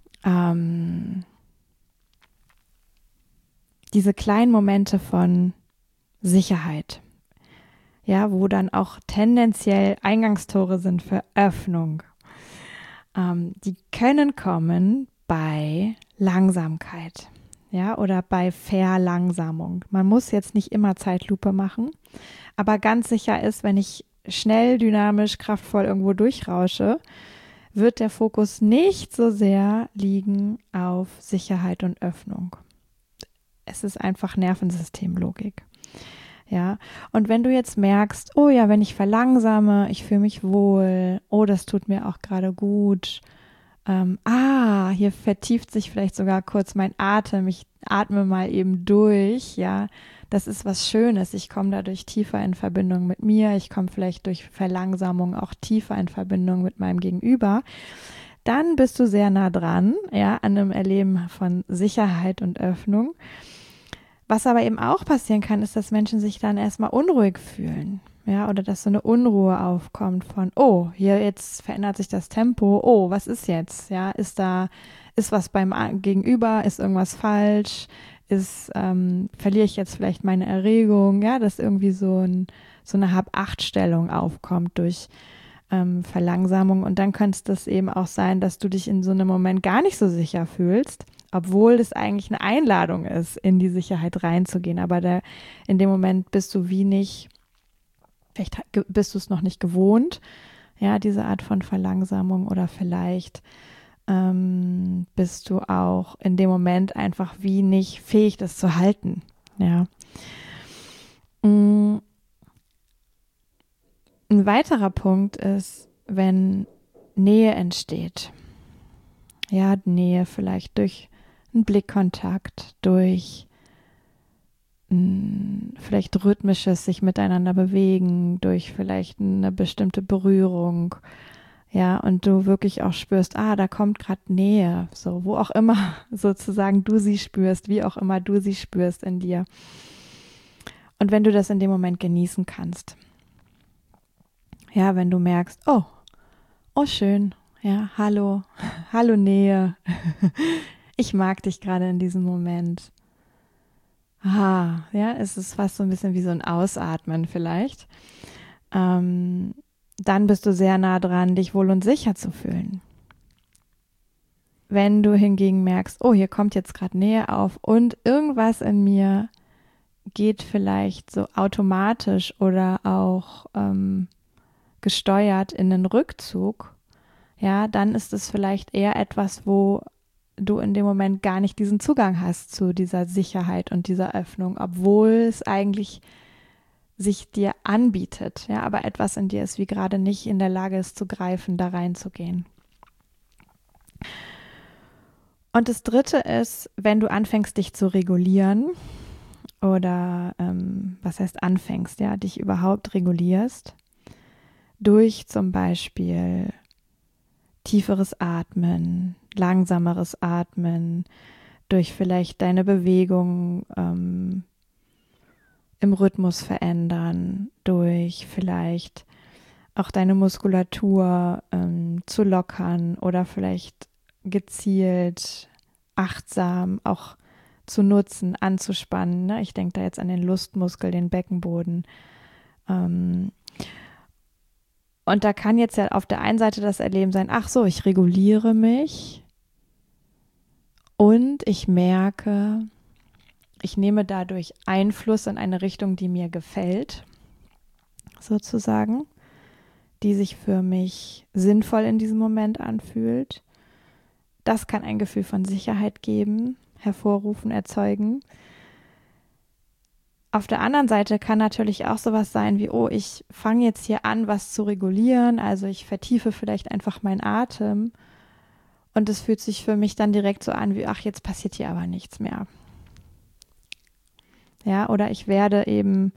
Diese kleinen Momente von Sicherheit. Ja, wo dann auch tendenziell Eingangstore sind für Öffnung. Die können kommen bei Langsamkeit, ja, oder bei Verlangsamung. Man muss jetzt nicht immer Zeitlupe machen, aber ganz sicher ist, wenn ich schnell, dynamisch, kraftvoll irgendwo durchrausche, wird der Fokus nicht so sehr liegen auf Sicherheit und Öffnung. Es ist einfach Nervensystemlogik. Ja, und wenn du jetzt merkst, oh ja, wenn ich verlangsame, ich fühle mich wohl, oh, das tut mir auch gerade gut, hier vertieft sich vielleicht sogar kurz mein Atem, ich atme mal eben durch, ja, das ist was Schönes, ich komme dadurch tiefer in Verbindung mit mir, ich komme vielleicht durch Verlangsamung auch tiefer in Verbindung mit meinem Gegenüber, dann bist du sehr nah dran, ja, an einem Erleben von Sicherheit und Öffnung. Was aber eben auch passieren kann, ist, dass Menschen sich dann erstmal unruhig fühlen. Ja, oder dass so eine Unruhe aufkommt von, oh, hier jetzt verändert sich das Tempo, oh, was ist jetzt? Ja, ist was beim Gegenüber, ist irgendwas falsch, verliere ich jetzt vielleicht meine Erregung, ja, dass irgendwie so eine Hab-Acht-Stellung aufkommt durch Verlangsamung. Und dann könnte es eben auch sein, dass du dich in so einem Moment gar nicht so sicher fühlst, obwohl das eigentlich eine Einladung ist, in die Sicherheit reinzugehen. Aber in dem Moment bist du wie nicht Vielleicht bist du es noch nicht gewohnt, ja, diese Art von Verlangsamung, oder vielleicht bist du auch in dem Moment einfach wie nicht fähig, das zu halten, ja. Ein weiterer Punkt ist, wenn Nähe entsteht. Ja, Nähe vielleicht durch einen Blickkontakt, durch vielleicht rhythmisches sich miteinander bewegen, durch vielleicht eine bestimmte Berührung, ja, und du wirklich auch spürst, da kommt gerade Nähe, so, wo auch immer sozusagen du sie spürst, wie auch immer du sie spürst in dir. Und wenn du das in dem Moment genießen kannst, ja, wenn du merkst, oh schön, ja, hallo, hallo Nähe, ich mag dich gerade in diesem Moment. Ja, es ist fast so ein bisschen wie so ein Ausatmen vielleicht. Dann bist du sehr nah dran, dich wohl und sicher zu fühlen. Wenn du hingegen merkst, hier kommt jetzt gerade Nähe auf und irgendwas in mir geht vielleicht so automatisch oder auch gesteuert in den Rückzug, ja, dann ist es vielleicht eher etwas, wo du in dem Moment gar nicht diesen Zugang hast zu dieser Sicherheit und dieser Öffnung, obwohl es eigentlich sich dir anbietet, ja, aber etwas in dir ist wie gerade nicht in der Lage, es zu greifen, da reinzugehen. Und das Dritte ist, wenn du anfängst, dich zu regulieren oder was heißt anfängst, ja, dich überhaupt regulierst, durch zum Beispiel tieferes Atmen, langsameres Atmen, durch vielleicht deine Bewegung im Rhythmus verändern, durch vielleicht auch deine Muskulatur zu lockern oder vielleicht gezielt, achtsam auch zu nutzen, anzuspannen. Ne? Ich denke da jetzt an den Lustmuskel, den Beckenboden. Und da kann jetzt ja auf der einen Seite das Erleben sein, ich reguliere mich und ich merke, ich nehme dadurch Einfluss in eine Richtung, die mir gefällt, sozusagen, die sich für mich sinnvoll in diesem Moment anfühlt. Das kann ein Gefühl von Sicherheit geben, hervorrufen, erzeugen. Auf der anderen Seite kann natürlich auch sowas sein wie, ich fange jetzt hier an, was zu regulieren, also ich vertiefe vielleicht einfach meinen Atem und es fühlt sich für mich dann direkt so an wie, jetzt passiert hier aber nichts mehr. Ja, oder ich werde eben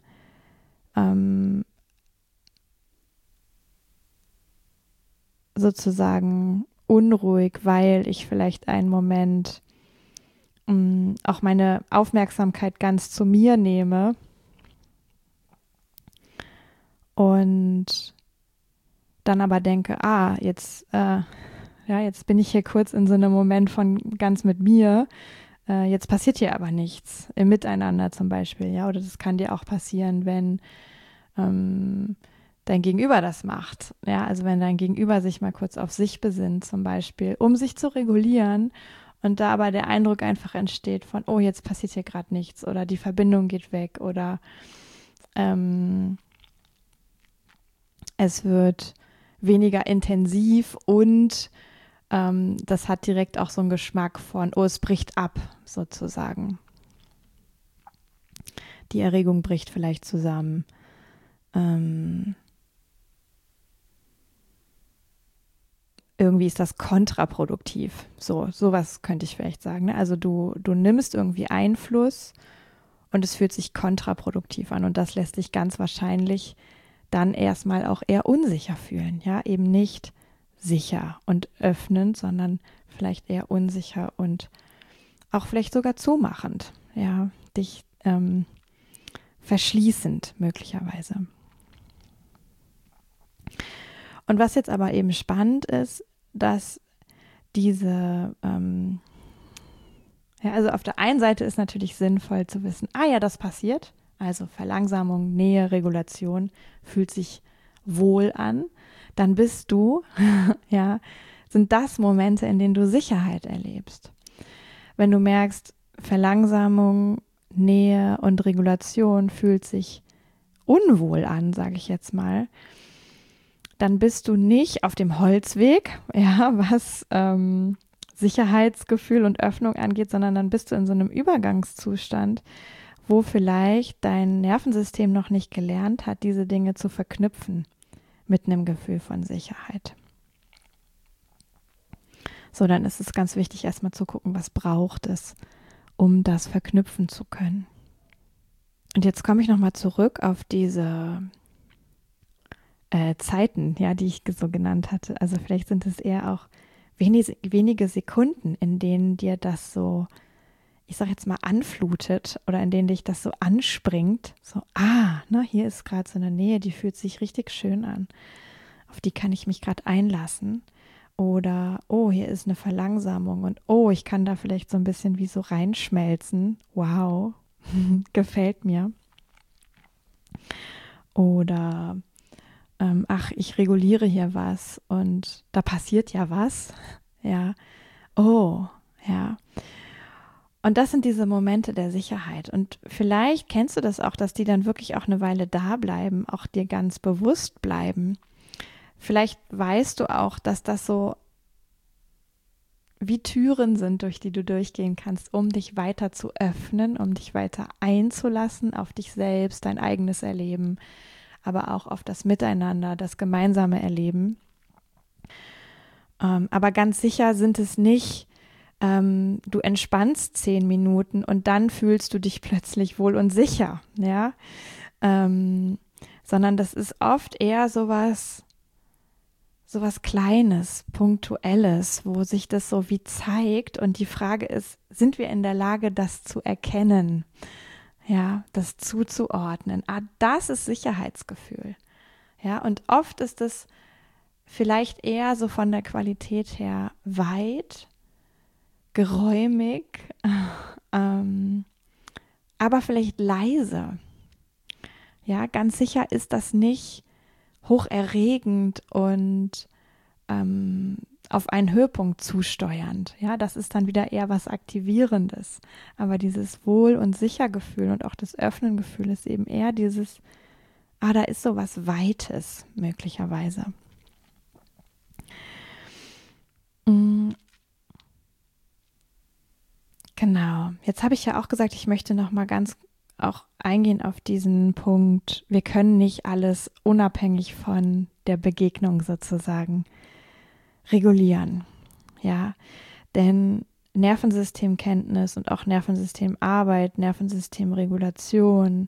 sozusagen unruhig, weil ich vielleicht einen Moment auch meine Aufmerksamkeit ganz zu mir nehme und dann aber denke, jetzt bin ich hier kurz in so einem Moment von ganz mit mir, jetzt passiert hier aber nichts, im Miteinander zum Beispiel, ja, oder das kann dir auch passieren, wenn dein Gegenüber das macht, ja, also wenn dein Gegenüber sich mal kurz auf sich besinnt zum Beispiel, um sich zu regulieren und da aber der Eindruck einfach entsteht von, jetzt passiert hier gerade nichts oder die Verbindung geht weg oder es wird weniger intensiv und das hat direkt auch so einen Geschmack von, es bricht ab sozusagen. Die Erregung bricht vielleicht zusammen. Irgendwie ist das kontraproduktiv. Sowas könnte ich vielleicht sagen. Ne? Also du nimmst irgendwie Einfluss und es fühlt sich kontraproduktiv an und das lässt dich ganz wahrscheinlich dann erstmal auch eher unsicher fühlen. Ja, eben nicht sicher und öffnend, sondern vielleicht eher unsicher und auch vielleicht sogar zumachend. Ja, dich verschließend möglicherweise. Und was jetzt aber eben spannend ist, dass diese, also auf der einen Seite ist natürlich sinnvoll zu wissen, das passiert, also Verlangsamung, Nähe, Regulation, fühlt sich wohl an, dann bist du, sind das Momente, in denen du Sicherheit erlebst. Wenn du merkst, Verlangsamung, Nähe und Regulation fühlt sich unwohl an, sage ich jetzt mal, dann bist du nicht auf dem Holzweg, ja, was Sicherheitsgefühl und Öffnung angeht, sondern dann bist du in so einem Übergangszustand, wo vielleicht dein Nervensystem noch nicht gelernt hat, diese Dinge zu verknüpfen mit einem Gefühl von Sicherheit. So, dann ist es ganz wichtig, erstmal zu gucken, was braucht es, um das verknüpfen zu können. Und jetzt komme ich nochmal zurück auf diese Zeiten, ja, die ich so genannt hatte. Also vielleicht sind es eher auch wenige Sekunden, in denen dir das so, ich sage jetzt mal, anflutet oder in denen dich das so anspringt. So, hier ist gerade so eine Nähe, die fühlt sich richtig schön an. Auf die kann ich mich gerade einlassen. Oder, hier ist eine Verlangsamung und ich kann da vielleicht so ein bisschen wie so reinschmelzen. Wow, gefällt mir. Oder, ich reguliere hier was und da passiert ja was. Ja, ja. Und das sind diese Momente der Sicherheit. Und vielleicht kennst du das auch, dass die dann wirklich auch eine Weile da bleiben, auch dir ganz bewusst bleiben. Vielleicht weißt du auch, dass das so wie Türen sind, durch die du durchgehen kannst, um dich weiter zu öffnen, um dich weiter einzulassen auf dich selbst, dein eigenes Erleben, aber auch auf das Miteinander, das gemeinsame Erleben. Aber ganz sicher sind es nicht, du entspannst 10 Minuten und dann fühlst du dich plötzlich wohl und sicher, ja, sondern das ist oft eher sowas Kleines, Punktuelles, wo sich das so wie zeigt und die Frage ist, sind wir in der Lage, das zu erkennen, ja, das zuzuordnen? Das ist Sicherheitsgefühl, ja, und oft ist es vielleicht eher so von der Qualität her weit, geräumig, aber vielleicht leise. Ja, ganz sicher ist das nicht hocherregend und auf einen Höhepunkt zusteuernd. Ja, das ist dann wieder eher was Aktivierendes. Aber dieses Wohl- und Sichergefühl und auch das Öffnengefühl ist eben eher dieses, da ist so was Weites möglicherweise. Genau. Jetzt habe ich ja auch gesagt, ich möchte noch mal ganz auch eingehen auf diesen Punkt. Wir können nicht alles unabhängig von der Begegnung sozusagen regulieren. Ja, denn Nervensystemkenntnis und auch Nervensystemarbeit, Nervensystemregulation,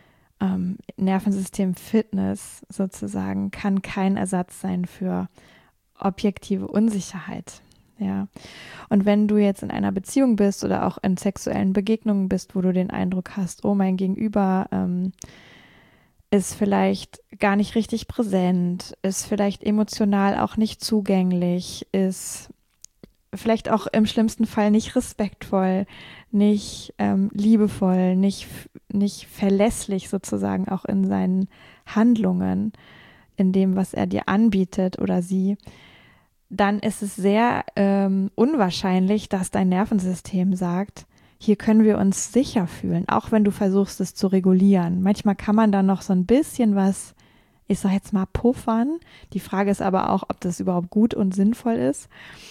Nervensystemfitness sozusagen kann kein Ersatz sein für objektive Unsicherheit. Ja, und wenn du jetzt in einer Beziehung bist oder auch in sexuellen Begegnungen bist, wo du den Eindruck hast, mein Gegenüber ist vielleicht gar nicht richtig präsent, ist vielleicht emotional auch nicht zugänglich, ist vielleicht auch im schlimmsten Fall nicht respektvoll, nicht liebevoll, nicht verlässlich sozusagen auch in seinen Handlungen, in dem, was er dir anbietet oder sie, dann ist es sehr unwahrscheinlich, dass dein Nervensystem sagt, hier können wir uns sicher fühlen, auch wenn du versuchst, es zu regulieren. Manchmal kann man dann noch so ein bisschen was, ich sag jetzt mal, puffern. Die Frage ist aber auch, ob das überhaupt gut und sinnvoll ist.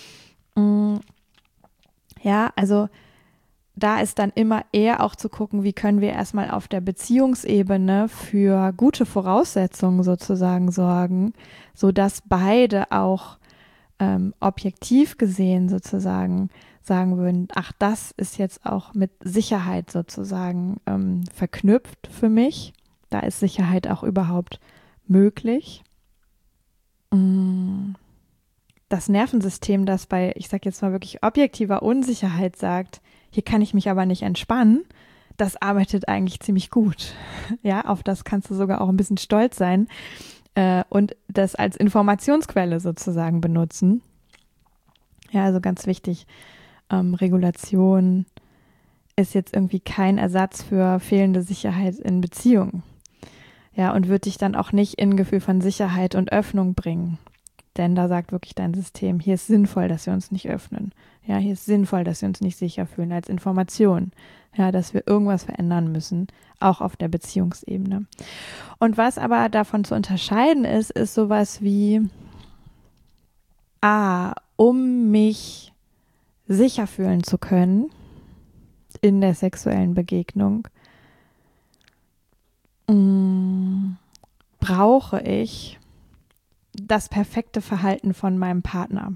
Ja, also da ist dann immer eher auch zu gucken, wie können wir erstmal auf der Beziehungsebene für gute Voraussetzungen sozusagen sorgen, sodass beide auch objektiv gesehen sozusagen sagen würden, das ist jetzt auch mit Sicherheit sozusagen verknüpft für mich. Da ist Sicherheit auch überhaupt möglich. Das Nervensystem, das bei, ich sage jetzt mal wirklich objektiver Unsicherheit sagt, hier kann ich mich aber nicht entspannen, das arbeitet eigentlich ziemlich gut. Ja, auf das kannst du sogar auch ein bisschen stolz sein und das als Informationsquelle sozusagen benutzen. Ja, also ganz wichtig, Regulation ist jetzt irgendwie kein Ersatz für fehlende Sicherheit in Beziehungen. Ja, und wird dich dann auch nicht in ein Gefühl von Sicherheit und Öffnung bringen. denn da sagt wirklich dein System, hier ist sinnvoll, dass wir uns nicht öffnen. Ja, hier ist sinnvoll, dass wir uns nicht sicher fühlen als Information. Ja, dass wir irgendwas verändern müssen, auch auf der Beziehungsebene. Und was aber davon zu unterscheiden ist sowas wie, um mich sicher fühlen zu können in der sexuellen Begegnung, brauche ich das perfekte Verhalten von meinem Partner.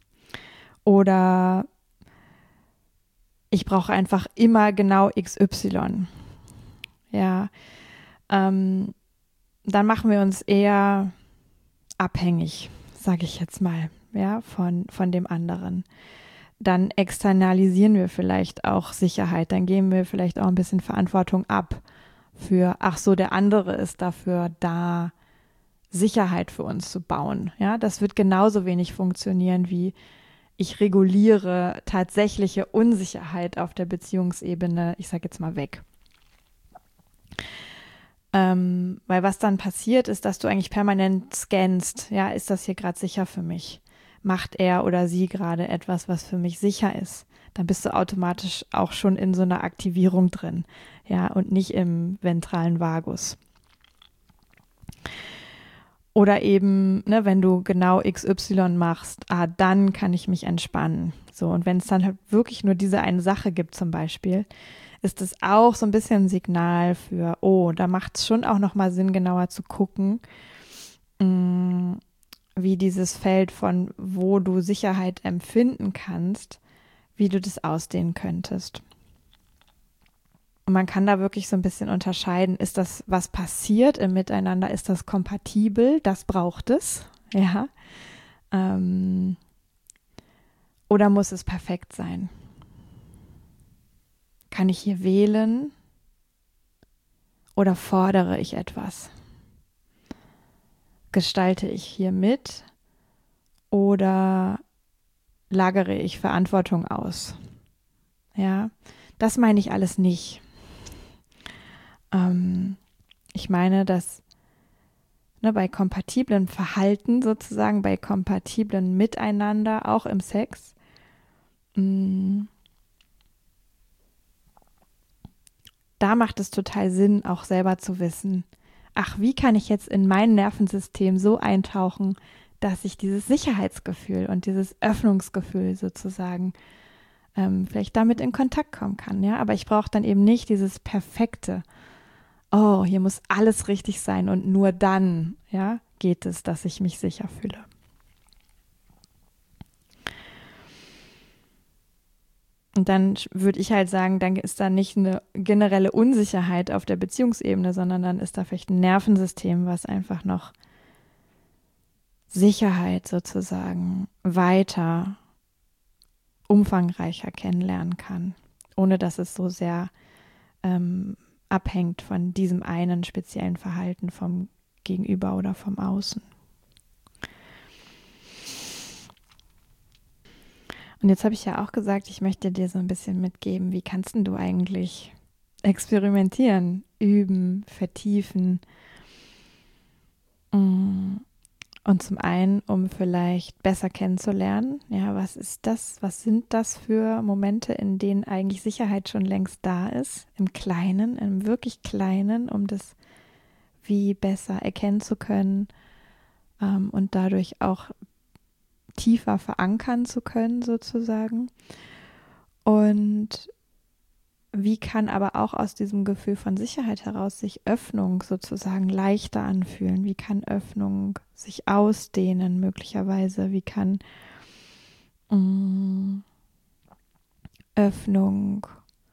Oder ich brauche einfach immer genau XY. Ja, dann machen wir uns eher abhängig, sage ich jetzt mal, ja, von dem anderen. Dann externalisieren wir vielleicht auch Sicherheit, dann geben wir vielleicht auch ein bisschen Verantwortung ab für, der andere ist dafür da, Sicherheit für uns zu bauen. Ja, das wird genauso wenig funktionieren wie ich reguliere tatsächliche Unsicherheit auf der Beziehungsebene, ich sage jetzt mal weg. Weil was dann passiert, ist, dass du eigentlich permanent scannst, ja, ist das hier gerade sicher für mich? Macht er oder sie gerade etwas, was für mich sicher ist? Dann bist du automatisch auch schon in so einer Aktivierung drin, ja, und nicht im ventralen Vagus. Oder eben, ne, wenn du genau XY machst, dann kann ich mich entspannen. So, und wenn es dann halt wirklich nur diese eine Sache gibt zum Beispiel, ist es auch so ein bisschen ein Signal für, da macht es schon auch nochmal Sinn, genauer zu gucken, wie dieses Feld von, wo du Sicherheit empfinden kannst, wie du das ausdehnen könntest. Und man kann da wirklich so ein bisschen unterscheiden, ist das, was passiert im Miteinander, ist das kompatibel, das braucht es, ja, oder muss es perfekt sein? Kann ich hier wählen oder fordere ich etwas? Gestalte ich hier mit oder lagere ich Verantwortung aus? Ja, das meine ich alles nicht. Ich meine, dass bei kompatiblen Verhalten sozusagen, bei kompatiblen Miteinander, auch im Sex, da macht es total Sinn, auch selber zu wissen, wie kann ich jetzt in mein Nervensystem so eintauchen, dass ich dieses Sicherheitsgefühl und dieses Öffnungsgefühl sozusagen vielleicht damit in Kontakt kommen kann, ja, aber ich brauche dann eben nicht dieses perfekte, hier muss alles richtig sein und nur dann, ja, geht es, dass ich mich sicher fühle. Und dann würde ich halt sagen, dann ist da nicht eine generelle Unsicherheit auf der Beziehungsebene, sondern dann ist da vielleicht ein Nervensystem, was einfach noch Sicherheit sozusagen weiter, umfangreicher kennenlernen kann, ohne dass es so sehr abhängt von diesem einen speziellen Verhalten vom Gegenüber oder vom Außen. Und jetzt habe ich ja auch gesagt, ich möchte dir so ein bisschen mitgeben, wie kannst du eigentlich experimentieren, üben, vertiefen. Und zum einen, um vielleicht besser kennenzulernen, ja, was ist das, was sind das für Momente, in denen eigentlich Sicherheit schon längst da ist, im Kleinen, im wirklich Kleinen, um das wie besser erkennen zu können und dadurch auch tiefer verankern zu können sozusagen. Und wie kann aber auch aus diesem Gefühl von Sicherheit heraus sich Öffnung sozusagen leichter anfühlen? Wie kann Öffnung sich ausdehnen möglicherweise? Wie kann Öffnung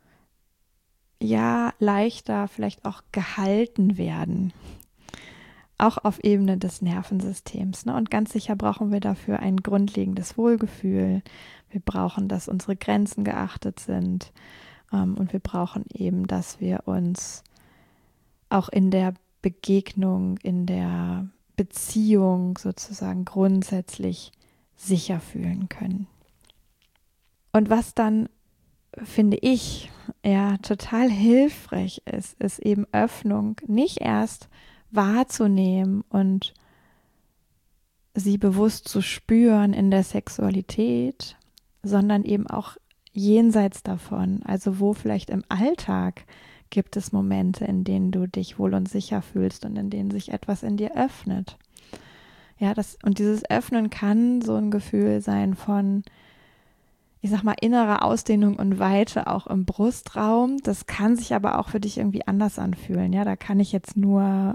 leichter vielleicht auch gehalten werden? Auch auf Ebene des Nervensystems. Ne? Und ganz sicher brauchen wir dafür ein grundlegendes Wohlgefühl. Wir brauchen, dass unsere Grenzen geachtet sind. Und wir brauchen eben, dass wir uns auch in der Begegnung, in der Beziehung sozusagen grundsätzlich sicher fühlen können. Und was dann, finde ich, total hilfreich ist eben Öffnung nicht erst wahrzunehmen und sie bewusst zu spüren in der Sexualität, sondern eben auch jenseits davon. Also wo vielleicht im Alltag gibt es Momente, in denen du dich wohl und sicher fühlst und in denen sich etwas in dir öffnet. Ja, und dieses Öffnen kann so ein Gefühl sein von, ich sag mal, innerer Ausdehnung und Weite auch im Brustraum. Das kann sich aber auch für dich irgendwie anders anfühlen. Ja, da kann ich jetzt nur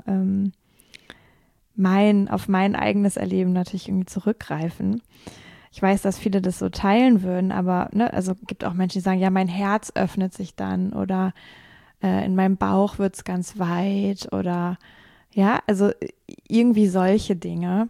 auf mein eigenes Erleben natürlich irgendwie zurückgreifen. Ich weiß, dass viele das so teilen würden, aber also gibt auch Menschen, die sagen, ja, mein Herz öffnet sich dann oder in meinem Bauch wird es ganz weit oder ja, also irgendwie solche Dinge.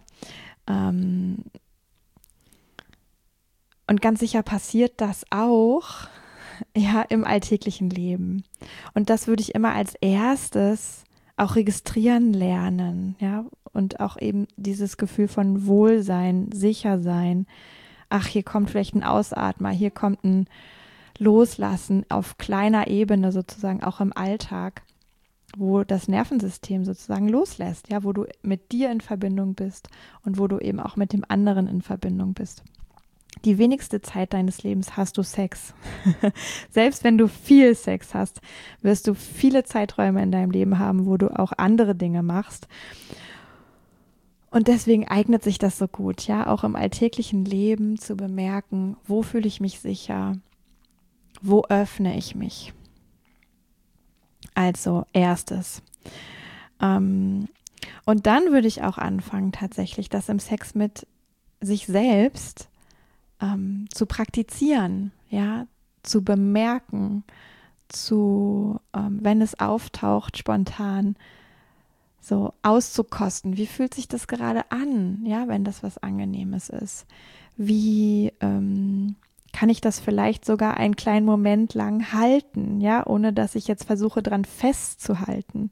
Und ganz sicher passiert das auch, ja, im alltäglichen Leben. Und das würde ich immer als erstes auch registrieren lernen, ja, und auch eben dieses Gefühl von Wohlsein, Sichersein. Ach, hier kommt vielleicht ein Ausatmer, hier kommt ein Loslassen auf kleiner Ebene sozusagen, auch im Alltag, wo das Nervensystem sozusagen loslässt, ja, wo du mit dir in Verbindung bist und wo du eben auch mit dem anderen in Verbindung bist. Die wenigste Zeit deines Lebens hast du Sex. Selbst wenn du viel Sex hast, wirst du viele Zeiträume in deinem Leben haben, wo du auch andere Dinge machst. Und deswegen eignet sich das so gut, ja, auch im alltäglichen Leben zu bemerken, wo fühle ich mich sicher, wo öffne ich mich. Also erstes. Und dann würde ich auch anfangen, tatsächlich das im Sex mit sich selbst zu praktizieren, ja, zu bemerken, wenn es auftaucht, spontan so auszukosten. Wie fühlt sich das gerade an, ja, wenn das was Angenehmes ist? Wie kann ich das vielleicht sogar einen kleinen Moment lang halten, ja, ohne dass ich jetzt versuche, dran festzuhalten?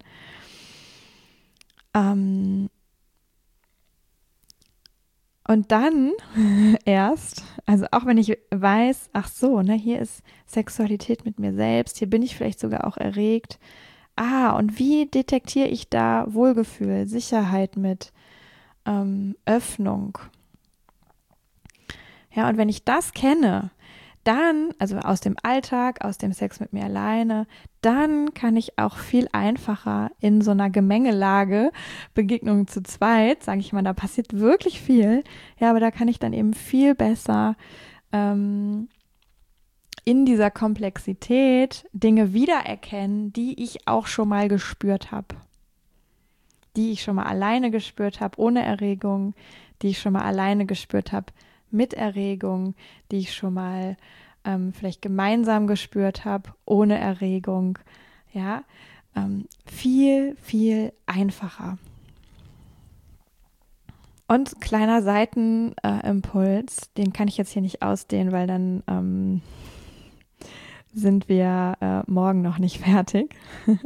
Und dann erst, also auch wenn ich weiß, ach so, ne, hier ist Sexualität mit mir selbst, hier bin ich vielleicht sogar auch erregt. Und wie detektiere ich da Wohlgefühl, Sicherheit mit, Öffnung? Ja, und wenn ich das kenne, dann, also aus dem Alltag, aus dem Sex mit mir alleine, dann kann ich auch viel einfacher in so einer Gemengelage, Begegnungen zu zweit, sage ich mal, da passiert wirklich viel. Ja, aber da kann ich dann eben viel besser in dieser Komplexität Dinge wiedererkennen, die ich auch schon mal gespürt habe. Die ich schon mal alleine gespürt habe, ohne Erregung, die ich schon mal alleine gespürt habe, mit Erregung, die ich schon mal vielleicht gemeinsam gespürt habe, ohne Erregung. Ja, viel, viel einfacher. Und kleiner Seitenimpuls, den kann ich jetzt hier nicht ausdehnen, weil dann sind wir morgen noch nicht fertig.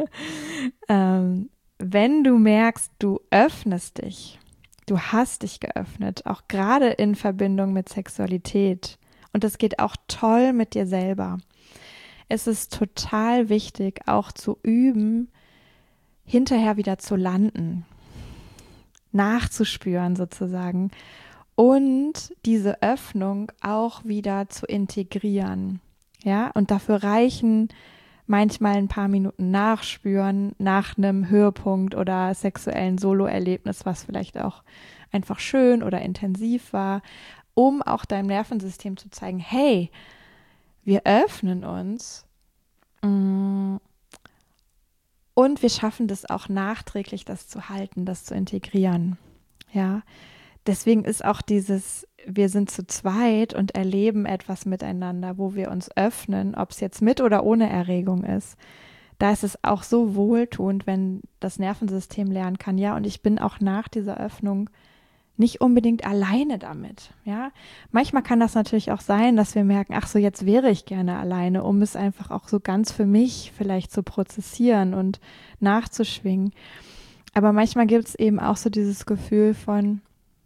Wenn du merkst, du öffnest dich, du hast dich geöffnet, auch gerade in Verbindung mit Sexualität, und das geht auch toll mit dir selber. Es ist total wichtig, auch zu üben, hinterher wieder zu landen, nachzuspüren sozusagen und diese Öffnung auch wieder zu integrieren. Ja, und dafür reichen manchmal ein paar Minuten nachspüren nach einem Höhepunkt oder sexuellen Soloerlebnis, was vielleicht auch einfach schön oder intensiv war, um auch deinem Nervensystem zu zeigen, hey, wir öffnen uns und wir schaffen das auch nachträglich, das zu halten, das zu integrieren. Ja, deswegen ist auch wir sind zu zweit und erleben etwas miteinander, wo wir uns öffnen, ob es jetzt mit oder ohne Erregung ist. Da ist es auch so wohltuend, wenn das Nervensystem lernen kann, ja, und ich bin auch nach dieser Öffnung nicht unbedingt alleine damit, ja. Manchmal kann das natürlich auch sein, dass wir merken, ach so, jetzt wäre ich gerne alleine, um es einfach auch so ganz für mich vielleicht zu prozessieren und nachzuschwingen. Aber manchmal gibt es eben auch so dieses Gefühl von,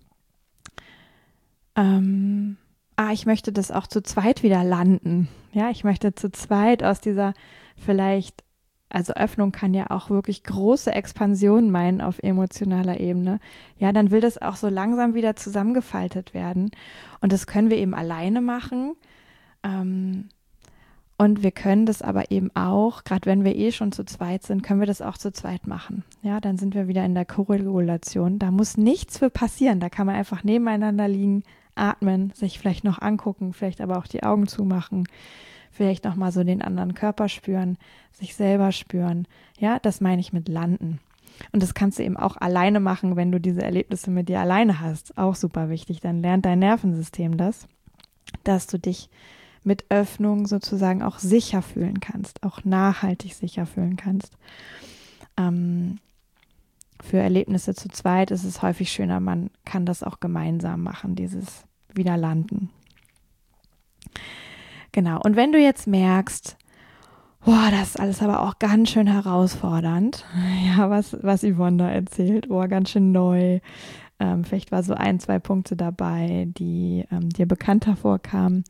ich möchte das auch zu zweit wieder landen. Ja, ich möchte zu zweit aus dieser vielleicht also Öffnung kann ja auch wirklich große Expansion meinen auf emotionaler Ebene, ja, dann will das auch so langsam wieder zusammengefaltet werden. Und das können wir eben alleine machen. Und wir können das aber eben auch, gerade wenn wir eh schon zu zweit sind, können wir das auch zu zweit machen. Ja, dann sind wir wieder in der Korregulation. Da muss nichts für passieren. Da kann man einfach nebeneinander liegen, atmen, sich vielleicht noch angucken, vielleicht aber auch die Augen zumachen, vielleicht nochmal so den anderen Körper spüren, sich selber spüren. Ja, das meine ich mit landen. Und das kannst du eben auch alleine machen, wenn du diese Erlebnisse mit dir alleine hast. Auch super wichtig. Dann lernt dein Nervensystem das, dass du dich mit Öffnung sozusagen auch sicher fühlen kannst, auch nachhaltig sicher fühlen kannst. Für Erlebnisse zu zweit ist es häufig schöner, man kann das auch gemeinsam machen, dieses Wiederlanden. Genau, und wenn du jetzt merkst, boah, das ist alles aber auch ganz schön herausfordernd, ja, was Yvonne da erzählt, boah, ganz schön neu, vielleicht war so 1, 2 Punkte dabei, die dir bekannter vorkamen,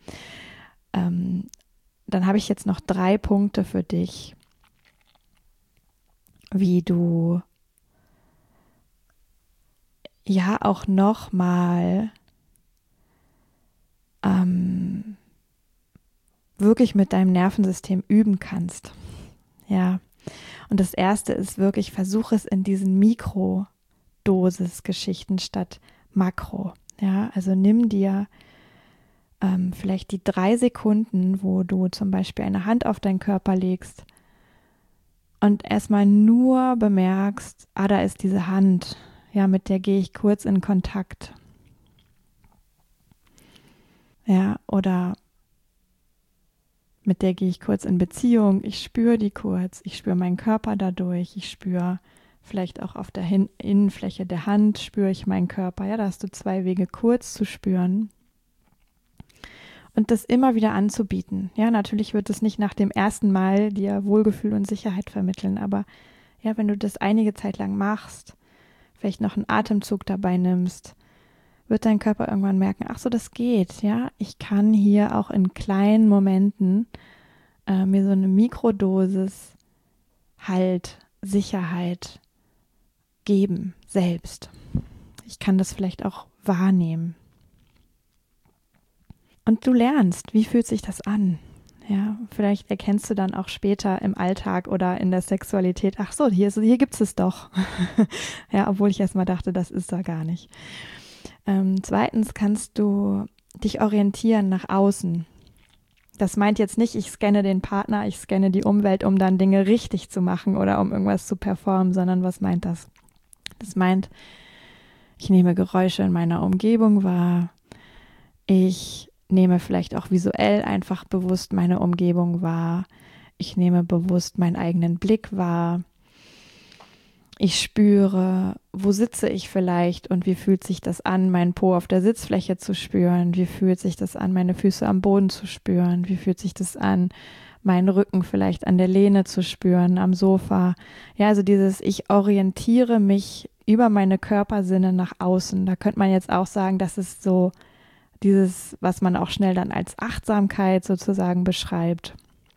dann habe ich jetzt noch 3 Punkte für dich, wie du ja auch nochmal wirklich mit deinem Nervensystem üben kannst. Ja, und das erste ist wirklich, versuch es in diesen Mikrodosis-Geschichten statt Makro. Ja, also nimm dir vielleicht die 3 Sekunden, wo du zum Beispiel eine Hand auf deinen Körper legst und erstmal nur bemerkst, da ist diese Hand, ja, mit der gehe ich kurz in Kontakt. Ja, oder mit der gehe ich kurz in Beziehung, ich spüre die kurz, ich spüre meinen Körper dadurch, ich spüre vielleicht auch auf der Innenfläche der Hand, spüre ich meinen Körper. Ja, da hast du 2 Wege, kurz zu spüren. Und das immer wieder anzubieten. Ja, natürlich wird es nicht nach dem ersten Mal dir Wohlgefühl und Sicherheit vermitteln, aber ja, wenn du das einige Zeit lang machst, vielleicht noch einen Atemzug dabei nimmst, wird dein Körper irgendwann merken, ach so, das geht, ja, ich kann hier auch in kleinen Momenten mir so eine Mikrodosis Halt, Sicherheit geben, selbst. Ich kann das vielleicht auch wahrnehmen. Und du lernst, wie fühlt sich das an? Ja, vielleicht erkennst du dann auch später im Alltag oder in der Sexualität, ach so, hier gibt es doch. Ja, obwohl ich erstmal dachte, das ist da gar nicht. Zweitens kannst du dich orientieren nach außen. Das meint jetzt nicht, ich scanne den Partner, ich scanne die Umwelt, um dann Dinge richtig zu machen oder um irgendwas zu performen, sondern was meint das? Das meint, ich nehme Geräusche in meiner Umgebung wahr, ich nehme vielleicht auch visuell einfach bewusst meine Umgebung wahr. Ich nehme bewusst meinen eigenen Blick wahr. Ich spüre, wo sitze ich vielleicht und wie fühlt sich das an, meinen Po auf der Sitzfläche zu spüren? Wie fühlt sich das an, meine Füße am Boden zu spüren? Wie fühlt sich das an, meinen Rücken vielleicht an der Lehne zu spüren, am Sofa? Ja, also ich orientiere mich über meine Körpersinne nach außen. Da könnte man jetzt auch sagen, das ist so dieses, was man auch schnell dann als Achtsamkeit sozusagen beschreibt.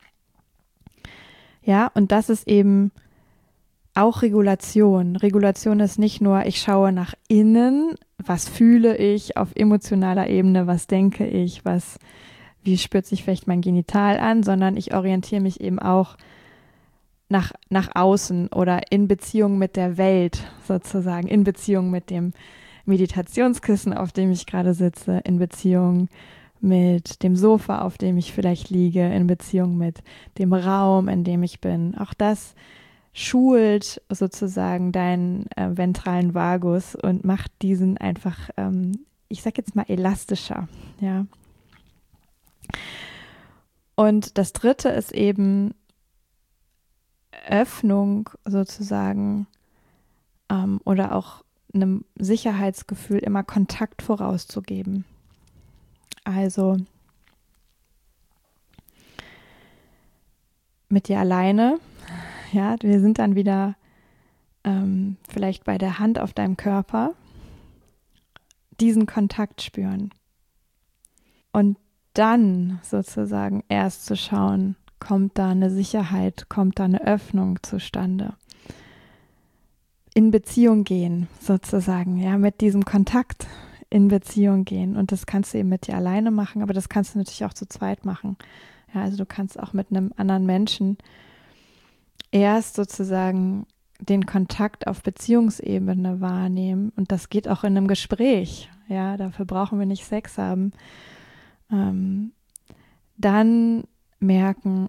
Ja, und das ist eben auch Regulation. Regulation ist nicht nur, ich schaue nach innen, was fühle ich auf emotionaler Ebene, was denke ich, wie spürt sich vielleicht mein Genital an, sondern ich orientiere mich eben auch nach außen oder in Beziehung mit der Welt sozusagen, in Beziehung mit dem Meditationskissen, auf dem ich gerade sitze, in Beziehung mit dem Sofa, auf dem ich vielleicht liege, in Beziehung mit dem Raum, in dem ich bin. Auch das schult sozusagen deinen ventralen Vagus und macht diesen einfach, ich sag jetzt mal, elastischer. Ja. Und das dritte ist eben Öffnung sozusagen oder auch einem Sicherheitsgefühl immer Kontakt vorauszugeben. Also mit dir alleine, ja, wir sind dann wieder vielleicht bei der Hand auf deinem Körper, diesen Kontakt spüren und dann sozusagen erst zu schauen, kommt da eine Sicherheit, kommt da eine Öffnung zustande. In Beziehung gehen, sozusagen, ja, mit diesem Kontakt in Beziehung gehen. Und das kannst du eben mit dir alleine machen, aber das kannst du natürlich auch zu zweit machen. Ja, also du kannst auch mit einem anderen Menschen erst sozusagen den Kontakt auf Beziehungsebene wahrnehmen. Und das geht auch in einem Gespräch. Ja, dafür brauchen wir nicht Sex haben. Dann merken,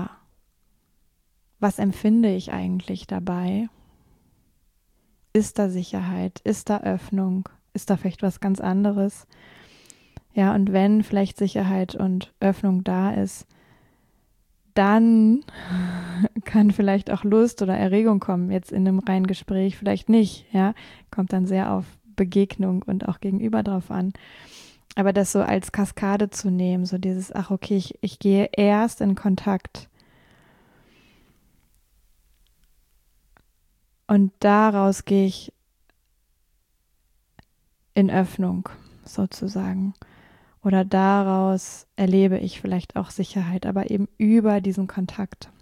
was empfinde ich eigentlich dabei? Ist da Sicherheit? Ist da Öffnung? Ist da vielleicht was ganz anderes? Ja, und wenn vielleicht Sicherheit und Öffnung da ist, dann kann vielleicht auch Lust oder Erregung kommen. Jetzt in einem reinen Gespräch vielleicht nicht, ja. Kommt dann sehr auf Begegnung und auch Gegenüber drauf an. Aber das so als Kaskade zu nehmen, so dieses, okay, ich gehe erst in Kontakt. Und daraus gehe ich in Öffnung, sozusagen. Oder daraus erlebe ich vielleicht auch Sicherheit, aber eben über diesen Kontakt.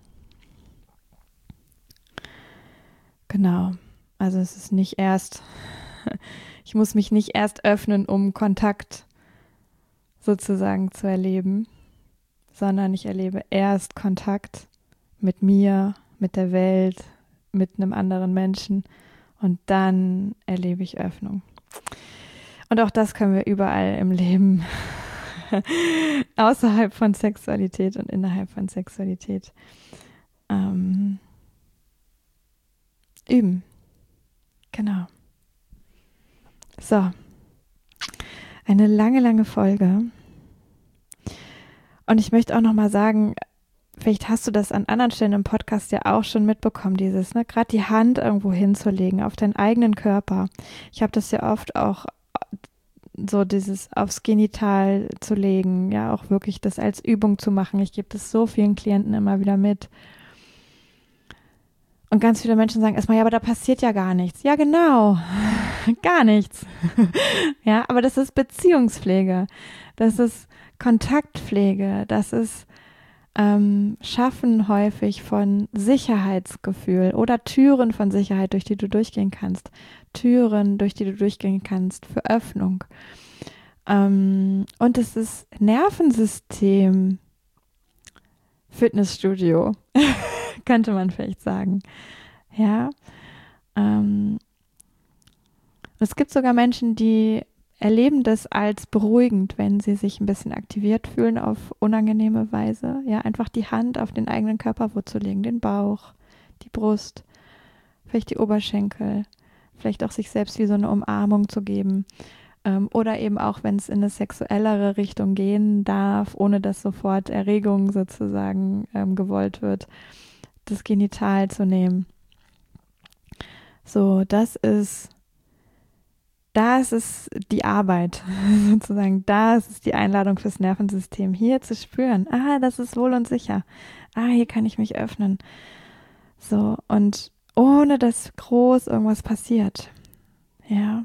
Genau. Also es ist nicht erst, ich muss mich nicht erst öffnen, um Kontakt sozusagen zu erleben, sondern ich erlebe erst Kontakt mit mir, mit der Welt, mit einem anderen Menschen und dann erlebe ich Öffnung. Und auch das können wir überall im Leben, außerhalb von Sexualität und innerhalb von Sexualität, üben. Genau. So. Eine lange, lange Folge. Und ich möchte auch nochmal sagen, vielleicht hast du das an anderen Stellen im Podcast ja auch schon mitbekommen, dieses, gerade die Hand irgendwo hinzulegen, auf deinen eigenen Körper. Ich habe das ja oft auch so dieses aufs Genital zu legen, ja, auch wirklich das als Übung zu machen. Ich gebe das so vielen Klienten immer wieder mit. Und ganz viele Menschen sagen erstmal, ja, aber da passiert ja gar nichts. Ja, genau, gar nichts. Ja, aber das ist Beziehungspflege, das ist Kontaktpflege, das ist Schaffen häufig von Sicherheitsgefühl oder Türen von Sicherheit, durch die du durchgehen kannst. Türen, durch die du durchgehen kannst für Öffnung. Und es ist Nervensystem Fitnessstudio, könnte man vielleicht sagen. Ja. Es gibt sogar Menschen, die erleben das als beruhigend, wenn sie sich ein bisschen aktiviert fühlen auf unangenehme Weise. Ja, einfach die Hand auf den eigenen Körper vorzulegen, den Bauch, die Brust, vielleicht die Oberschenkel, vielleicht auch sich selbst wie so eine Umarmung zu geben. Oder eben auch, wenn es in eine sexuellere Richtung gehen darf, ohne dass sofort Erregung sozusagen gewollt wird, das Genital zu nehmen. So, das ist die Arbeit, sozusagen. Das ist die Einladung fürs Nervensystem, hier zu spüren. Das ist wohl und sicher. Hier kann ich mich öffnen. So, und ohne dass groß irgendwas passiert. Ja.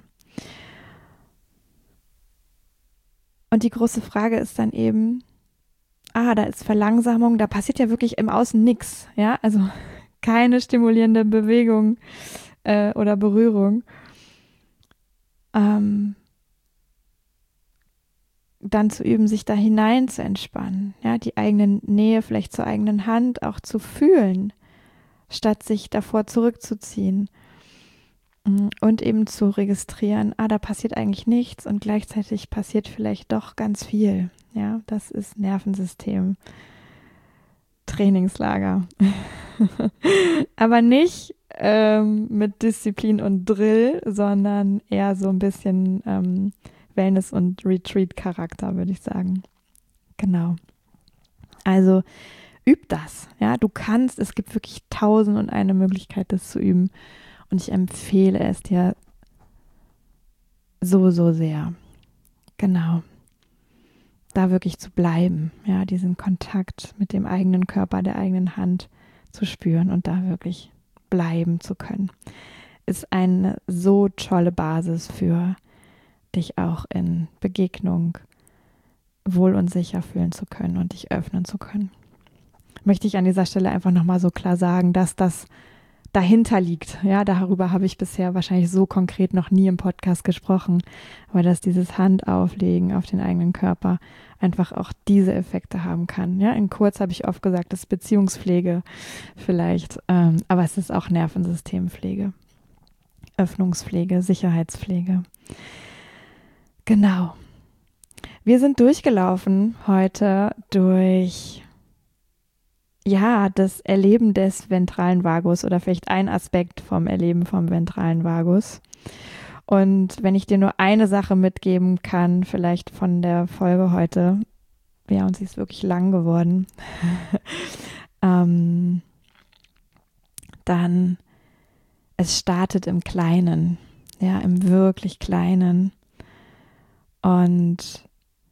Und die große Frage ist dann eben, da ist Verlangsamung, da passiert ja wirklich im Außen nichts. Ja, also keine stimulierende Bewegung oder Berührung. Dann zu üben, sich da hinein zu entspannen, ja, die eigene Nähe vielleicht zur eigenen Hand auch zu fühlen, statt sich davor zurückzuziehen und eben zu registrieren, da passiert eigentlich nichts und gleichzeitig passiert vielleicht doch ganz viel, ja, das ist Nervensystem Trainingslager, aber nicht mit Disziplin und Drill, sondern eher so ein bisschen Wellness- und Retreat-Charakter, würde ich sagen. Genau. Also üb das. Ja, du kannst, es gibt wirklich 1001 Möglichkeit, das zu üben. Und ich empfehle es dir so, so sehr. Genau. Da wirklich zu bleiben. Ja, diesen Kontakt mit dem eigenen Körper, der eigenen Hand zu spüren und da wirklich bleiben zu können. Ist eine so tolle Basis für dich auch in Begegnung wohl und sicher fühlen zu können und dich öffnen zu können. möchte ich an dieser Stelle einfach nochmal so klar sagen, dass das dahinter liegt. Ja, darüber habe ich bisher wahrscheinlich so konkret noch nie im Podcast gesprochen, aber dass dieses Handauflegen auf den eigenen Körper einfach auch diese Effekte haben kann. Ja, in kurz habe ich oft gesagt, das ist Beziehungspflege vielleicht, aber es ist auch Nervensystempflege, Öffnungspflege, Sicherheitspflege. Genau. Wir sind durchgelaufen heute durch das Erleben des ventralen Vagus oder vielleicht ein Aspekt vom Erleben vom ventralen Vagus. Und wenn ich dir nur eine Sache mitgeben kann, vielleicht von der Folge heute, ja, und sie ist wirklich lang geworden, dann es startet im Kleinen, ja, im wirklich Kleinen. Und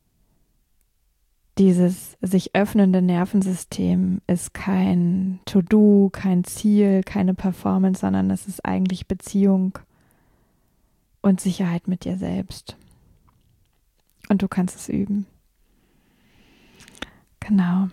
dieses sich öffnende Nervensystem ist kein To-Do, kein Ziel, keine Performance, sondern es ist eigentlich Beziehung und Sicherheit mit dir selbst. Und du kannst es üben. Genau.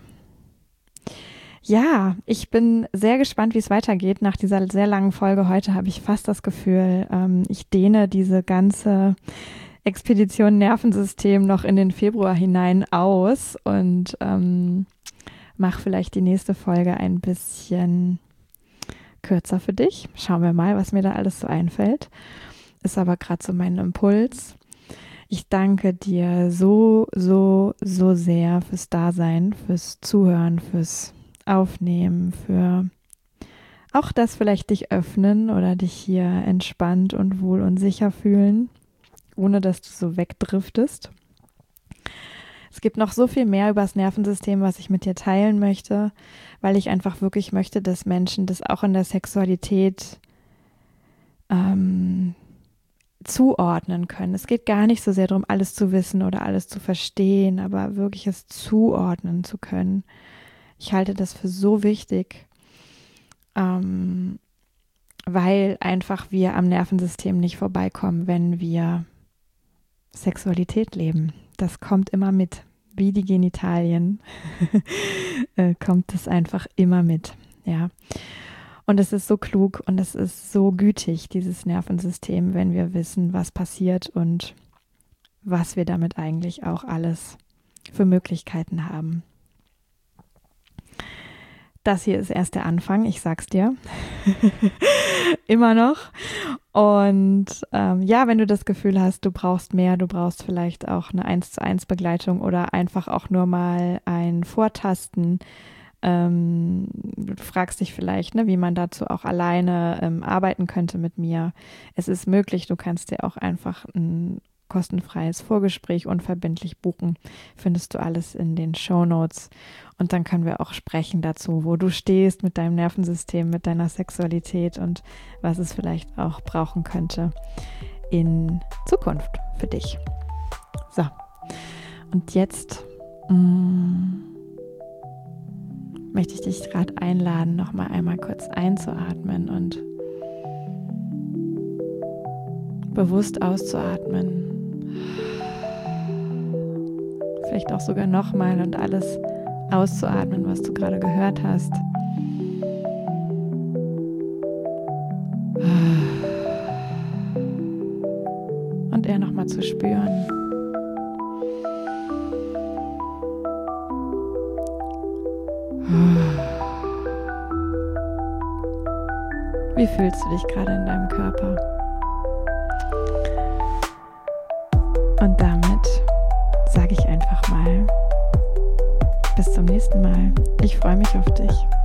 Ja, ich bin sehr gespannt, wie es weitergeht. Nach dieser sehr langen Folge heute habe ich fast das Gefühl, ich dehne diese ganze Expedition Nervensystem noch in den Februar hinein aus und mache vielleicht die nächste Folge ein bisschen kürzer für dich. Schauen wir mal, was mir da alles so einfällt. Ist aber gerade so mein Impuls. Ich danke dir so sehr fürs Dasein, fürs Zuhören, fürs Aufnehmen, für auch das vielleicht dich öffnen oder dich hier entspannt und wohl und sicher fühlen, ohne dass du so wegdriftest. Es gibt noch so viel mehr über das Nervensystem, was ich mit dir teilen möchte, weil ich einfach wirklich möchte, dass Menschen das auch in der Sexualität zuordnen können. Es geht gar nicht so sehr darum, alles zu wissen oder alles zu verstehen, aber wirklich es zuordnen zu können. Ich halte das für so wichtig, weil einfach wir am Nervensystem nicht vorbeikommen, wenn wir Sexualität leben. Das kommt immer mit, wie die Genitalien, kommt es einfach immer mit, ja. Und es ist so klug und es ist so gütig, dieses Nervensystem, wenn wir wissen, was passiert und was wir damit eigentlich auch alles für Möglichkeiten haben. Das hier ist erst der Anfang, ich sag's dir. Immer noch. Und wenn du das Gefühl hast, du brauchst mehr, du brauchst vielleicht auch eine 1:1 Begleitung oder einfach auch nur mal ein Vortasten. Du fragst dich vielleicht, wie man dazu auch alleine arbeiten könnte mit mir. Es ist möglich, du kannst dir auch einfach ein kostenfreies Vorgespräch unverbindlich buchen. Findest du alles in den Shownotes. Und dann können wir auch sprechen dazu, wo du stehst mit deinem Nervensystem, mit deiner Sexualität und was es vielleicht auch brauchen könnte in Zukunft für dich. So, und jetzt möchte ich dich gerade einladen, nochmal einmal kurz einzuatmen und bewusst auszuatmen. Vielleicht auch sogar nochmal und alles auszuatmen, was du gerade gehört hast. Und eher nochmal zu spüren. Wie fühlst du dich gerade in deinem Körper? Und damit sage ich einfach mal, bis zum nächsten Mal. Ich freue mich auf dich.